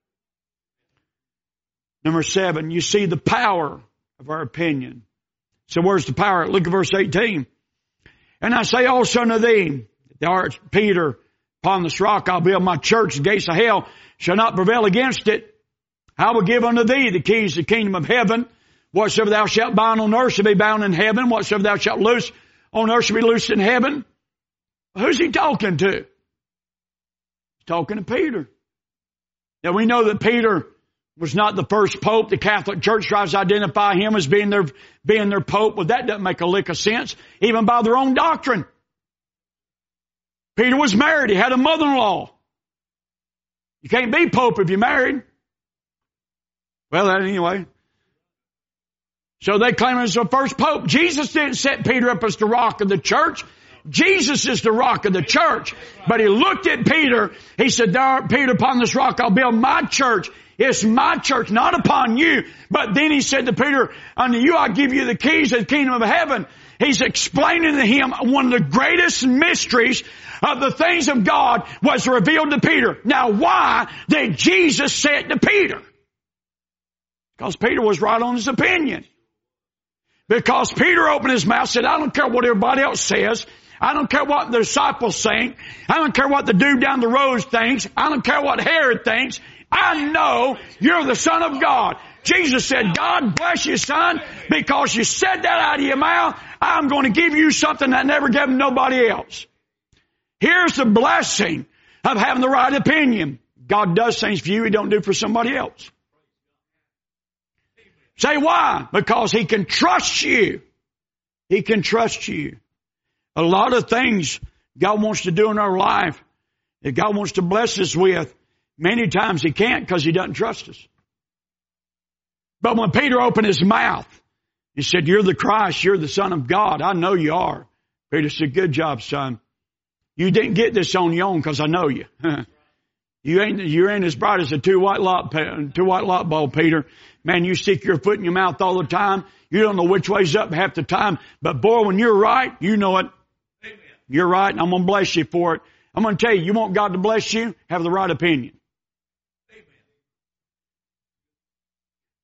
Speaker 1: Number seven, you see the power of our opinion. So where's the power? Look at verse eighteen. And I say also unto thee, thou art Peter, upon this rock I'll build my church, the gates of hell shall not prevail against it. I will give unto thee the keys of the kingdom of heaven. Whatsoever thou shalt bind on earth shall be bound in heaven. Whatsoever thou shalt loose on earth shall be loosed in heaven. Who's he talking to? He's talking to Peter. Now we know that Peter was not the first pope. The Catholic Church tries to identify him as being their, being their pope. Well, that doesn't make a lick of sense, even by their own doctrine. Peter was married. He had a mother-in-law. You can't be pope if you're married. Well, anyway. So they claim he was the first pope. Jesus didn't set Peter up as the rock of the church. Jesus is the rock of the church. But he looked at Peter. He said, thou art Peter, upon this rock I'll build my church. It's my church, not upon you. But then he said to Peter, unto you I give you the keys of the kingdom of heaven. He's explaining to him one of the greatest mysteries of the things of God was revealed to Peter. Now why did Jesus say it to Peter? Because Peter was right on his opinion. Because Peter opened his mouth and said, I don't care what everybody else says. I don't care what the disciples think. I don't care what the dude down the road thinks. I don't care what Herod thinks. I know you're the Son of God. Jesus said, God bless you, son, because you said that out of your mouth. I'm going to give you something I never gave nobody else. Here's the blessing of having the right opinion. God does things for you He don't do for somebody else. Say why? Because He can trust you. He can trust you. A lot of things God wants to do in our life that God wants to bless us with, many times He can't because He doesn't trust us. But when Peter opened his mouth, he said, you're the Christ, you're the Son of God. I know you are. Peter said, good job, son. You didn't get this on your own because I know you. You ain't, you ain't as bright as a two white lot, two white lot bulb, Peter. Man, you stick your foot in your mouth all the time. You don't know which way's up half the time. But boy, when you're right, you know it. Amen. You're right, and I'm going to bless you for it. I'm going to tell you, you want God to bless you? Have the right opinion. Amen.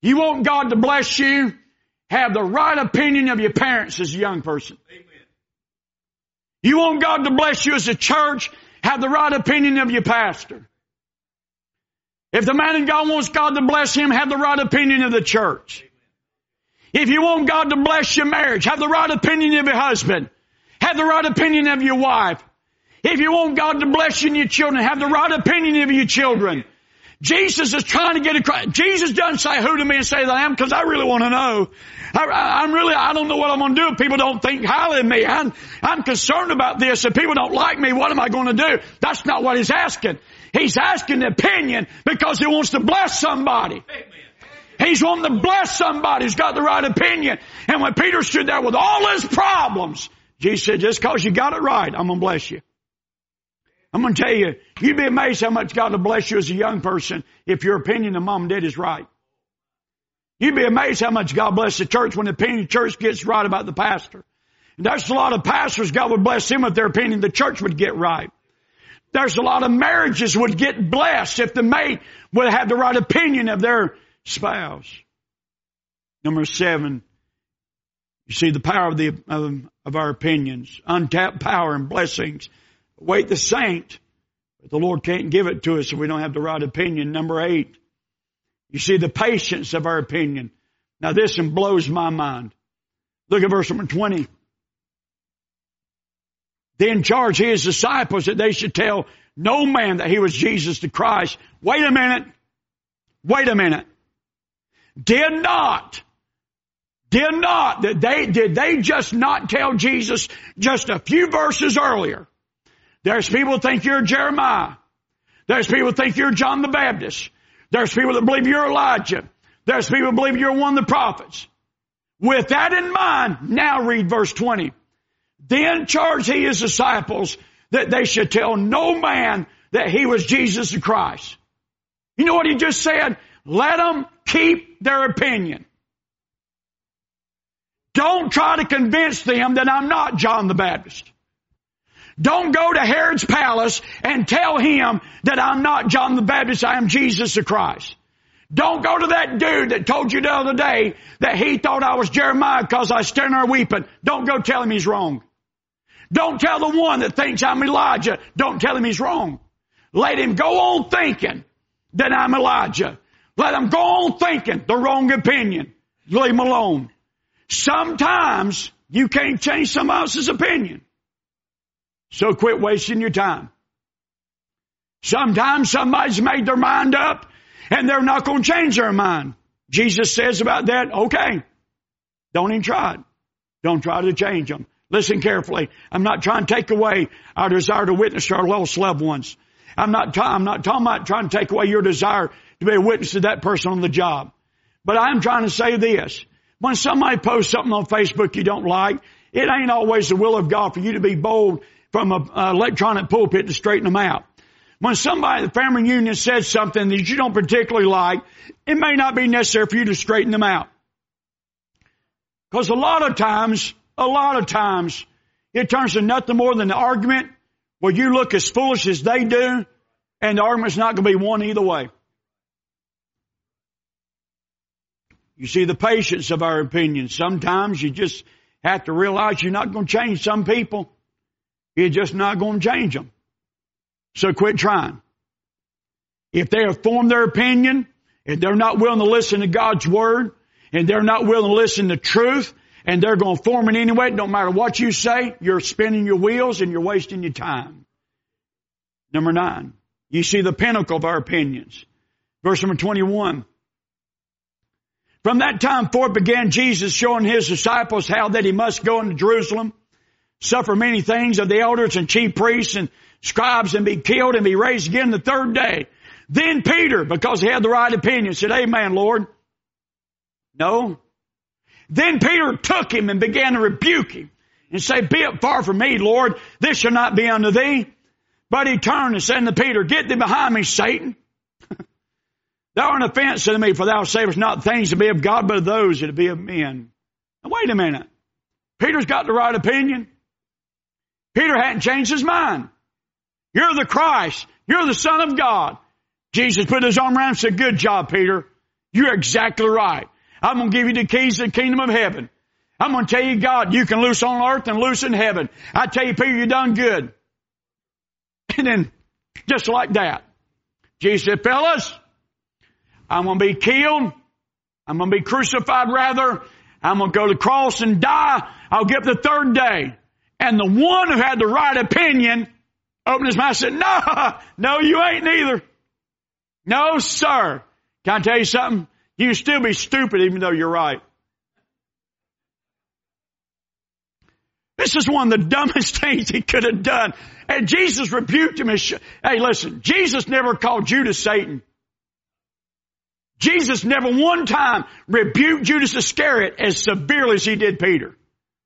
Speaker 1: You want God to bless you? Have the right opinion of your parents as a young person. Amen. You want God to bless you as a church? Have the right opinion of your pastor. If the man of God wants God to bless him, have the right opinion of the church. If you want God to bless your marriage, have the right opinion of your husband. Have the right opinion of your wife. If you want God to bless you and your children, have the right opinion of your children. Jesus is trying to get across. Jesus doesn't say who to me and say that I am, because I really want to know. I, I'm really, I don't know what I'm going to do if people don't think highly of me. I'm, I'm concerned about this. If people don't like me, what am I going to do? That's not what he's asking. He's asking the opinion because he wants to bless somebody. Amen. He's wanting to bless somebody who's got the right opinion. And when Peter stood there with all his problems, Jesus said, just because you got it right, I'm going to bless you. I'm going to tell you, you'd be amazed how much God will bless you as a young person if your opinion of mom and dad is right. You'd be amazed how much God bless the church when the opinion of the church gets right about the pastor. And there's a lot of pastors, God would bless them if their opinion the church would get right. There's a lot of marriages would get blessed if the mate would have the right opinion of their spouse. Number seven, you see the power of the of, of our opinions, untapped power and blessings. Wait the saint, but the Lord can't give it to us if we don't have the right opinion. Number eight, you see the patience of our opinion. Now this one blows my mind. Look at verse number twenty. Then charged his disciples that they should tell no man that he was Jesus the Christ. Wait a minute. Wait a minute. Did not, did not, did they, did they just not tell Jesus just a few verses earlier? There's people who think you're Jeremiah. There's people who think you're John the Baptist. There's people that believe you're Elijah. There's people who believe you're one of the prophets. With that in mind, now read verse twenty. Then charged he his disciples that they should tell no man that he was Jesus the Christ. You know what he just said? Let them keep their opinion. Don't try to convince them that I'm not John the Baptist. Don't go to Herod's palace and tell him that I'm not John the Baptist, I am Jesus the Christ. Don't go to that dude that told you the other day that he thought I was Jeremiah because I was standing there weeping. Don't go tell him he's wrong. Don't tell the one that thinks I'm Elijah. Don't tell him he's wrong. Let him go on thinking that I'm Elijah. Let him go on thinking the wrong opinion. Leave him alone. Sometimes you can't change somebody else's opinion. So quit wasting your time. Sometimes somebody's made their mind up and they're not going to change their mind. Jesus says about that, okay, don't even try it. Don't try to change them. Listen carefully. I'm not trying to take away our desire to witness to our lost loved ones. I'm not, t- I'm not talking about trying to take away your desire to be a witness to that person on the job. But I'm trying to say this. When somebody posts something on Facebook you don't like, it ain't always the will of God for you to be bold from an electronic pulpit to straighten them out. When somebody at the family reunion says something that you don't particularly like, it may not be necessary for you to straighten them out. Because a lot of times, a lot of times, it turns to nothing more than an argument where you look as foolish as they do, and the argument's not going to be won either way. You see the patience of our opinions. Sometimes you just have to realize you're not going to change some people. You're just not going to change them. So quit trying. If they have formed their opinion, and they're not willing to listen to God's word, and they're not willing to listen to truth, and they're going to form it anyway, it don't matter what you say, you're spinning your wheels and you're wasting your time. Number nine, you see the pinnacle of our opinions. Verse number twenty-one. From that time forth began Jesus showing his disciples how that he must go into Jerusalem, suffer many things of the elders and chief priests and scribes, and be killed and be raised again the third day. Then Peter, because he had the right opinion, said, Amen, Lord. No. Then Peter took him and began to rebuke him and say, Be it far from me, Lord, this shall not be unto thee. But he turned and said unto Peter, Get thee behind me, Satan. Thou art an offense unto me, for thou savest not things to be of God, but of those that be of men. Now wait a minute. Peter's got the right opinion. Peter hadn't changed his mind. You're the Christ. You're the Son of God. Jesus put his arm around him and said, Good job, Peter. You're exactly right. I'm going to give you the keys to the kingdom of heaven. I'm going to tell you, God, you can loose on earth and loose in heaven. I tell you, Peter, you done good. And then, just like that, Jesus said, fellas, I'm going to be killed. I'm going to be crucified rather. I'm going to go to the cross and die. I'll get up the third day. And the one who had the right opinion opened his mouth and said, no, no, you ain't neither. No, sir. Can I tell you something? You still be stupid even though you're right. This is one of the dumbest things he could have done. And Jesus rebuked him. Hey, listen, Jesus never called Judas Satan. Jesus never one time rebuked Judas Iscariot as severely as he did Peter.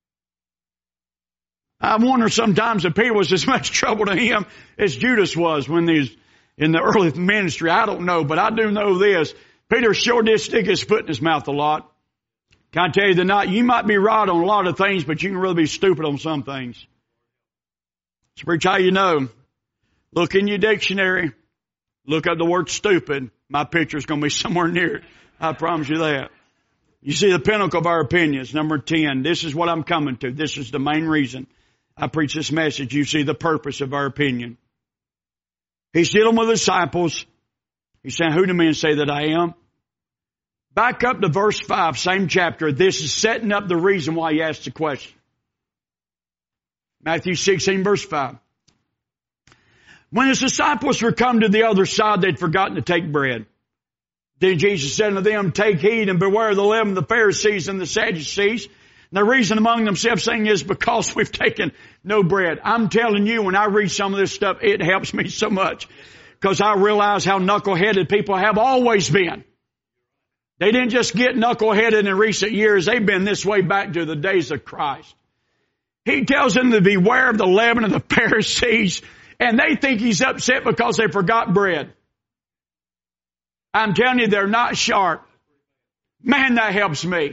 Speaker 1: I wonder sometimes if Peter was as much trouble to him as Judas was when he was in the early ministry. I don't know, but I do know this. Peter sure did stick his foot in his mouth a lot. Can I tell you tonight, you might be right on a lot of things, but you can really be stupid on some things. So, preacher, how you know? Look in your dictionary. Look up the word stupid. My picture's going to be somewhere near it. I promise you that. You see the pinnacle of our opinions, number ten. This is what I'm coming to. This is the main reason I preach this message. You see the purpose of our opinion. He's dealing with the disciples. He's saying, who do men say that I am? Back up to verse five, same chapter. This is setting up the reason why he asked the question. Matthew sixteen, verse five. When his disciples were come to the other side, they'd forgotten to take bread. Then Jesus said unto them, take heed and beware of the leaven of the Pharisees and the Sadducees. And the reason among themselves saying is because we've taken no bread. I'm telling you, when I read some of this stuff, it helps me so much. Because I realize how knuckleheaded people have always been. They didn't just get knuckleheaded in recent years. They've been this way back to the days of Christ. He tells them to beware of the leaven of the Pharisees. And they think he's upset because they forgot bread. I'm telling you, they're not sharp. Man, that helps me.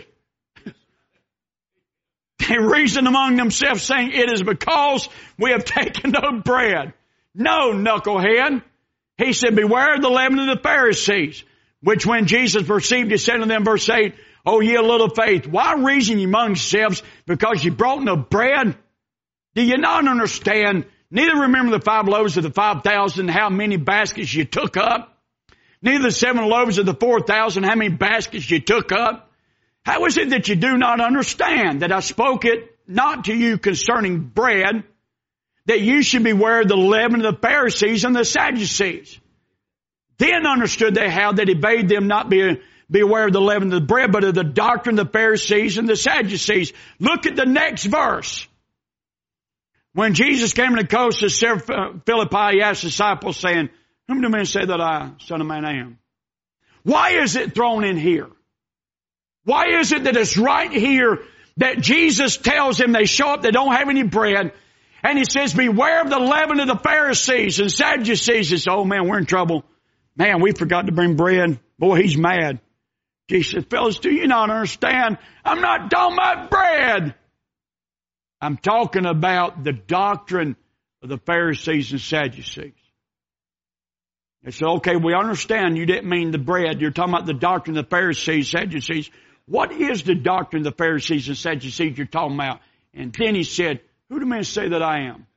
Speaker 1: They reason among themselves saying, it is because we have taken no bread. No, knucklehead. He said, beware of the leaven of the Pharisees. Which when Jesus perceived, he said to them, verse eight, O ye of little faith, why reason ye among yourselves because ye brought no bread? Do you not understand? Neither remember the five loaves of the five thousand, how many baskets you took up. Neither the seven loaves of the four thousand, how many baskets you took up. How is it that you do not understand that I spoke it not to you concerning bread, that you should beware of the leaven of the Pharisees and the Sadducees? Then understood they how that he bade them not be, be aware of the leaven of the bread, but of the doctrine of the Pharisees and the Sadducees. Look at the next verse. When Jesus came to the coast of Philippi, he asked the disciples, saying, whom do men say that I, Son of Man, am? Why is it thrown in here? Why is it that it's right here that Jesus tells them they show up, they don't have any bread, and he says, beware of the leaven of the Pharisees and Sadducees. He says, oh man, we're in trouble. Man, we forgot to bring bread. Boy, he's mad. Jesus said, fellas, do you not understand? I'm not talking about bread. I'm talking about the doctrine of the Pharisees and Sadducees. They said, okay, we understand you didn't mean the bread. You're talking about the doctrine of the Pharisees, Sadducees. What is the doctrine of the Pharisees and Sadducees you're talking about? And then he said, who do men say that I am?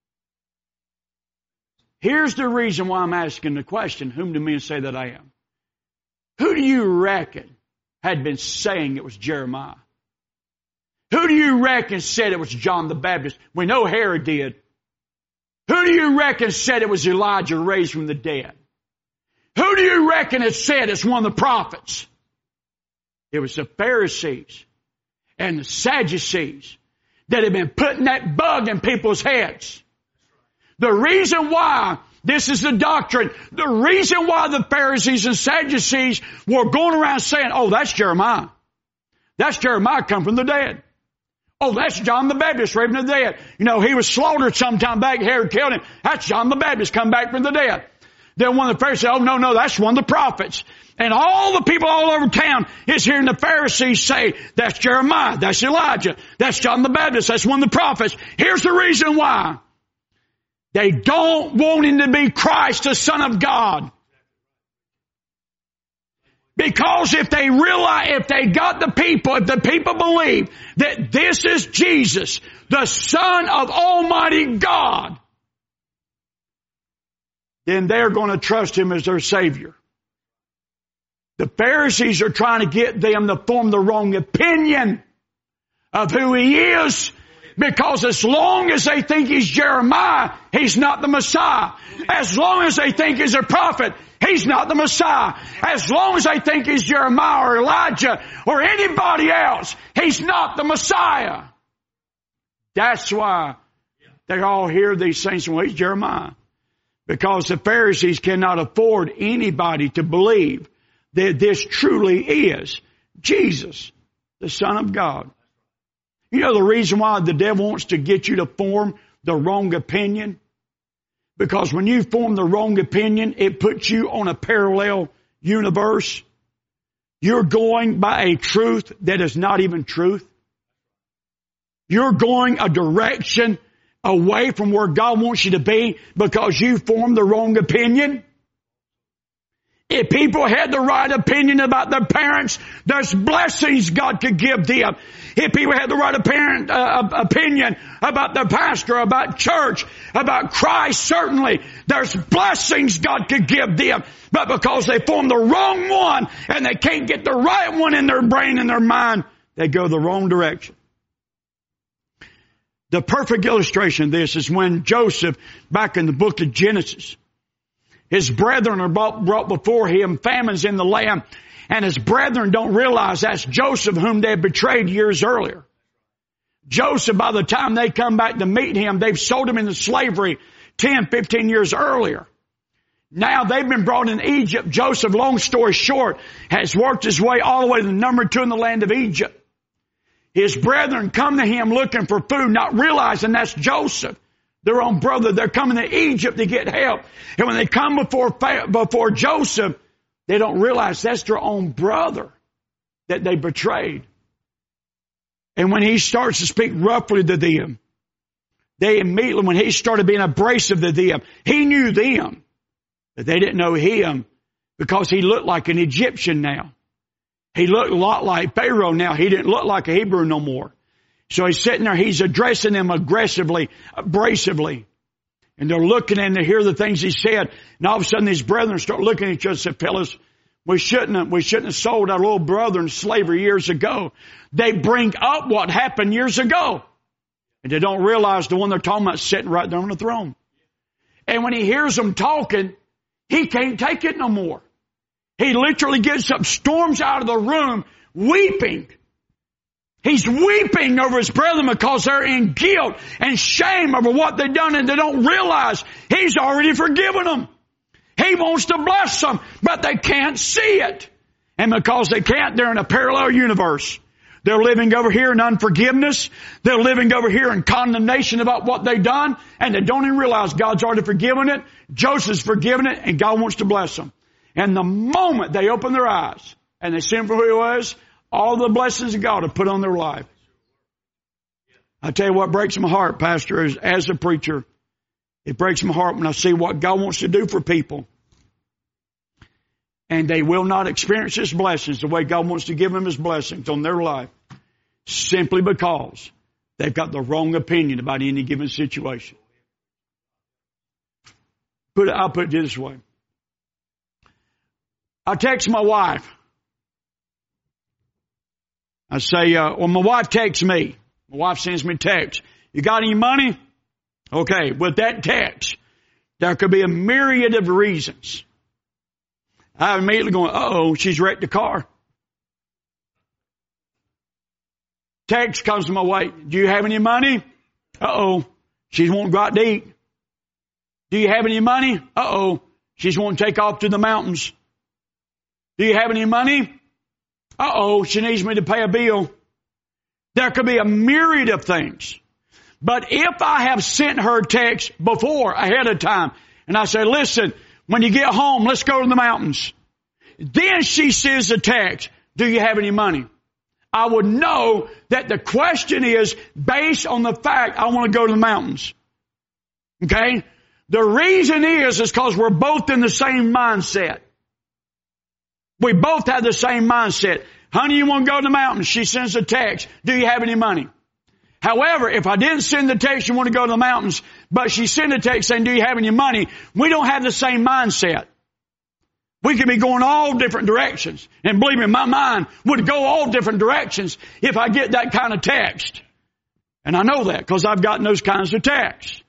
Speaker 1: Here's the reason why I'm asking the question, whom do men say that I am? Who do you reckon had been saying it was Jeremiah? Who do you reckon said it was John the Baptist? We know Herod did. Who do you reckon said it was Elijah raised from the dead? Who do you reckon had said it's one of the prophets? It was the Pharisees and the Sadducees that had been putting that bug in people's heads. The reason why this is the doctrine, the reason why the Pharisees and Sadducees were going around saying, oh, that's Jeremiah. That's Jeremiah come from the dead. Oh, that's John the Baptist raised from the dead. You know, he was slaughtered sometime back. Herod killed him. That's John the Baptist come back from the dead. Then one of the Pharisees said, oh, no, no, that's one of the prophets. And all the people all over town is hearing the Pharisees say, that's Jeremiah, that's Elijah, that's John the Baptist, that's one of the prophets. Here's the reason why. They don't want him to be Christ, the Son of God. Because if they realize, if they got the people, if the people believe that this is Jesus, the Son of Almighty God, then they're going to trust Him as their Savior. The Pharisees are trying to get them to form the wrong opinion of who He is. Because as long as they think He's Jeremiah, He's not the Messiah. As long as they think He's a prophet, He's not the Messiah. As long as they think He's Jeremiah or Elijah or anybody else, He's not the Messiah. That's why they all hear these things, well, He's Jeremiah. Because the Pharisees cannot afford anybody to believe that this truly is Jesus, the Son of God. You know the reason why the devil wants to get you to form the wrong opinion? Because when you form the wrong opinion, it puts you on a parallel universe. You're going by a truth that is not even truth. You're going a direction away from where God wants you to be because you formed the wrong opinion. If people had the right opinion about their parents, there's blessings God could give them. If people had the right apparent, uh, opinion about their pastor, about church, about Christ, certainly there's blessings God could give them. But because they formed the wrong one and they can't get the right one in their brain and their mind, they go the wrong direction. The perfect illustration of this is when Joseph, back in the book of Genesis, his brethren are brought before him, famines in the land, and his brethren don't realize that's Joseph whom they had betrayed years earlier. Joseph, by the time they come back to meet him, they've sold him into slavery ten, fifteen years earlier. Now they've been brought in Egypt. Joseph, long story short, has worked his way all the way to the number two in the land of Egypt. His brethren come to him looking for food, not realizing that's Joseph, their own brother. They're coming to Egypt to get help. And when they come before, before Joseph, they don't realize that's their own brother that they betrayed. And when he starts to speak roughly to them, they immediately, when he started being abrasive to them, he knew them, but they didn't know him because he looked like an Egyptian now. He looked a lot like Pharaoh now. He didn't look like a Hebrew no more. So he's sitting there, he's addressing them aggressively, abrasively. And they're looking and they hear the things he said. And all of a sudden these brethren start looking at each other and say, fellas, we shouldn't have, we shouldn't have sold our little brother in slavery years ago. They bring up what happened years ago. And they don't realize the one they're talking about is sitting right there on the throne. And when he hears them talking, he can't take it no more. He literally gets up, storms out of the room, weeping. He's weeping over his brethren because they're in guilt and shame over what they've done, and they don't realize he's already forgiven them. He wants to bless them, but they can't see it. And because they can't, they're in a parallel universe. They're living over here in unforgiveness. They're living over here in condemnation about what they've done, and they don't even realize God's already forgiven it. Joseph's forgiven it, and God wants to bless them. And the moment they open their eyes and they see him for who he was, all the blessings of God are put on their life. I tell you what breaks my heart, Pastor, is as a preacher, it breaks my heart when I see what God wants to do for people. And they will not experience His blessings the way God wants to give them His blessings on their life, simply because they've got the wrong opinion about any given situation. Put it, I'll put it this way. I text my wife. I say, uh, well, my wife texts me. My wife sends me a text. You got any money? Okay, with that text, there could be a myriad of reasons. I'm immediately going, uh-oh, she's wrecked the car. Text comes my way. Do you have any money? Uh-oh, she's wanting to go out to eat. Do you have any money? Uh-oh, she's wanting to take off to the mountains. Do you have any money? Uh-oh, she needs me to pay a bill. There could be a myriad of things. But if I have sent her a text before, ahead of time, and I say, listen, when you get home, let's go to the mountains. Then she says the text, do you have any money? I would know that the question is based on the fact I want to go to the mountains. Okay? The reason is, is because we're both in the same mindset. We both have the same mindset. Honey, you want to go to the mountains? She sends a text. Do you have any money? However, if I didn't send the text, you want to go to the mountains, but she sent a text saying, do you have any money? We don't have the same mindset. We could be going all different directions. And believe me, my mind would go all different directions if I get that kind of text. And I know that because I've gotten those kinds of texts.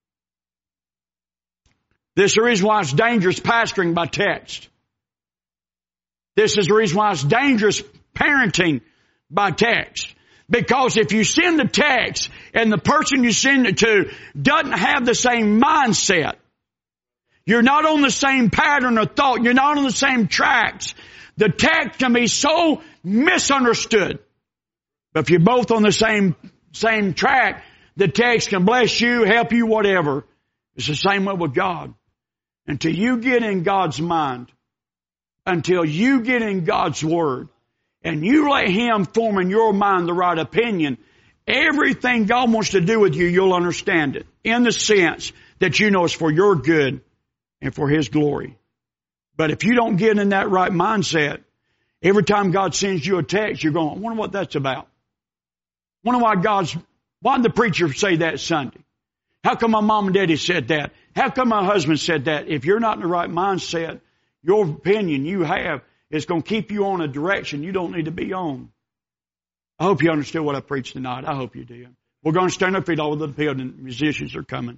Speaker 1: This is the reason why it's dangerous pastoring by text. This is the reason why it's dangerous parenting by text. Because if you send a text and the person you send it to doesn't have the same mindset, you're not on the same pattern of thought, you're not on the same tracks, the text can be so misunderstood. But if you're both on the same, same track, the text can bless you, help you, whatever. It's the same way with God. Until you get in God's mind, until you get in God's Word, and you let Him form in your mind the right opinion, everything God wants to do with you, you'll understand it. In the sense that you know it's for your good and for His glory. But if you don't get in that right mindset, every time God sends you a text, you're going, I wonder what that's about. I wonder why God's, why did the preacher say that Sunday? How come my mom and daddy said that? How come my husband said that? If you're not in the right mindset, your opinion you have is going to keep you on a direction you don't need to be on. I hope you understood what I preached tonight. I hope you did. We're going to stand up feet all over the building. Musicians are coming.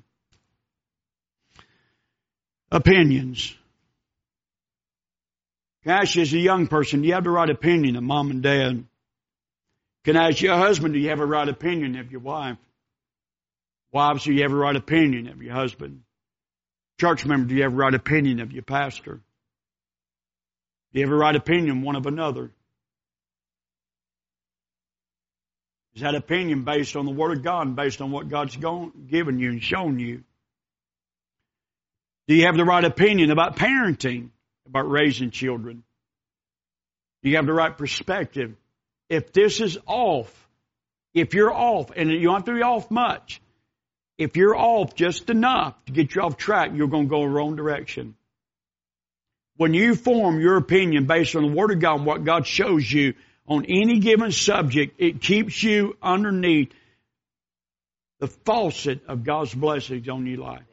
Speaker 1: Opinions. Can I ask you as a young person, do you have the right opinion of mom and dad? Can I ask your husband, do you have a right opinion of your wife? Wives, do you have a right opinion of your husband? Church member, do you have a right opinion of your pastor? Do you have a right opinion one of another? Is that opinion based on the Word of God and based on what God's given you and shown you? Do you have the right opinion about parenting, about raising children? Do you have the right perspective? If this is off, if you're off, and you don't have to be off much, if you're off just enough to get you off track, you're going to go the wrong direction. When you form your opinion based on the Word of God and what God shows you on any given subject, it keeps you underneath the faucet of God's blessings on your life.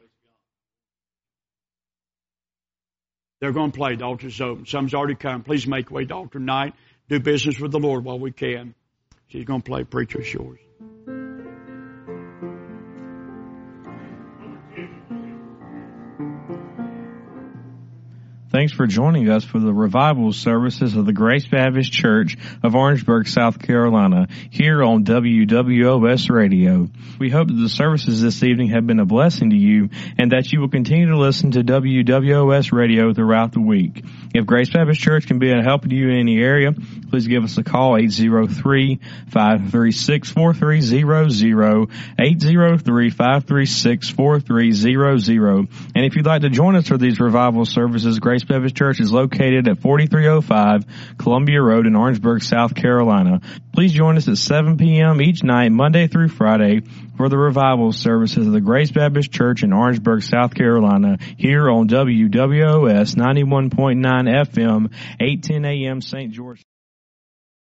Speaker 1: They're going to play. The altar's open. Some's already come. Please make way to altar night. Do business with the Lord while we can. She's going to play. Preacher's yours.
Speaker 2: Thanks for joining us for the revival services of the Grace Baptist Church of Orangeburg, South Carolina, here on W W O S Radio. We hope that the services this evening have been a blessing to you and that you will continue to listen to W W O S Radio throughout the week. If Grace Baptist Church can be a help to you in any area, please give us a call, eight zero three, five three six, four three zero zero, eight zero three, five three six, four three zero zero. And if you'd like to join us for these revival services, Grace Baptist Church is located at forty-three oh five Columbia Road in Orangeburg, South Carolina. Please join us at seven p.m. each night, Monday through Friday, for the revival services of the Grace Baptist Church in Orangeburg, South Carolina, here on W W O S ninety-one point nine F M, eight ten A M Saint George.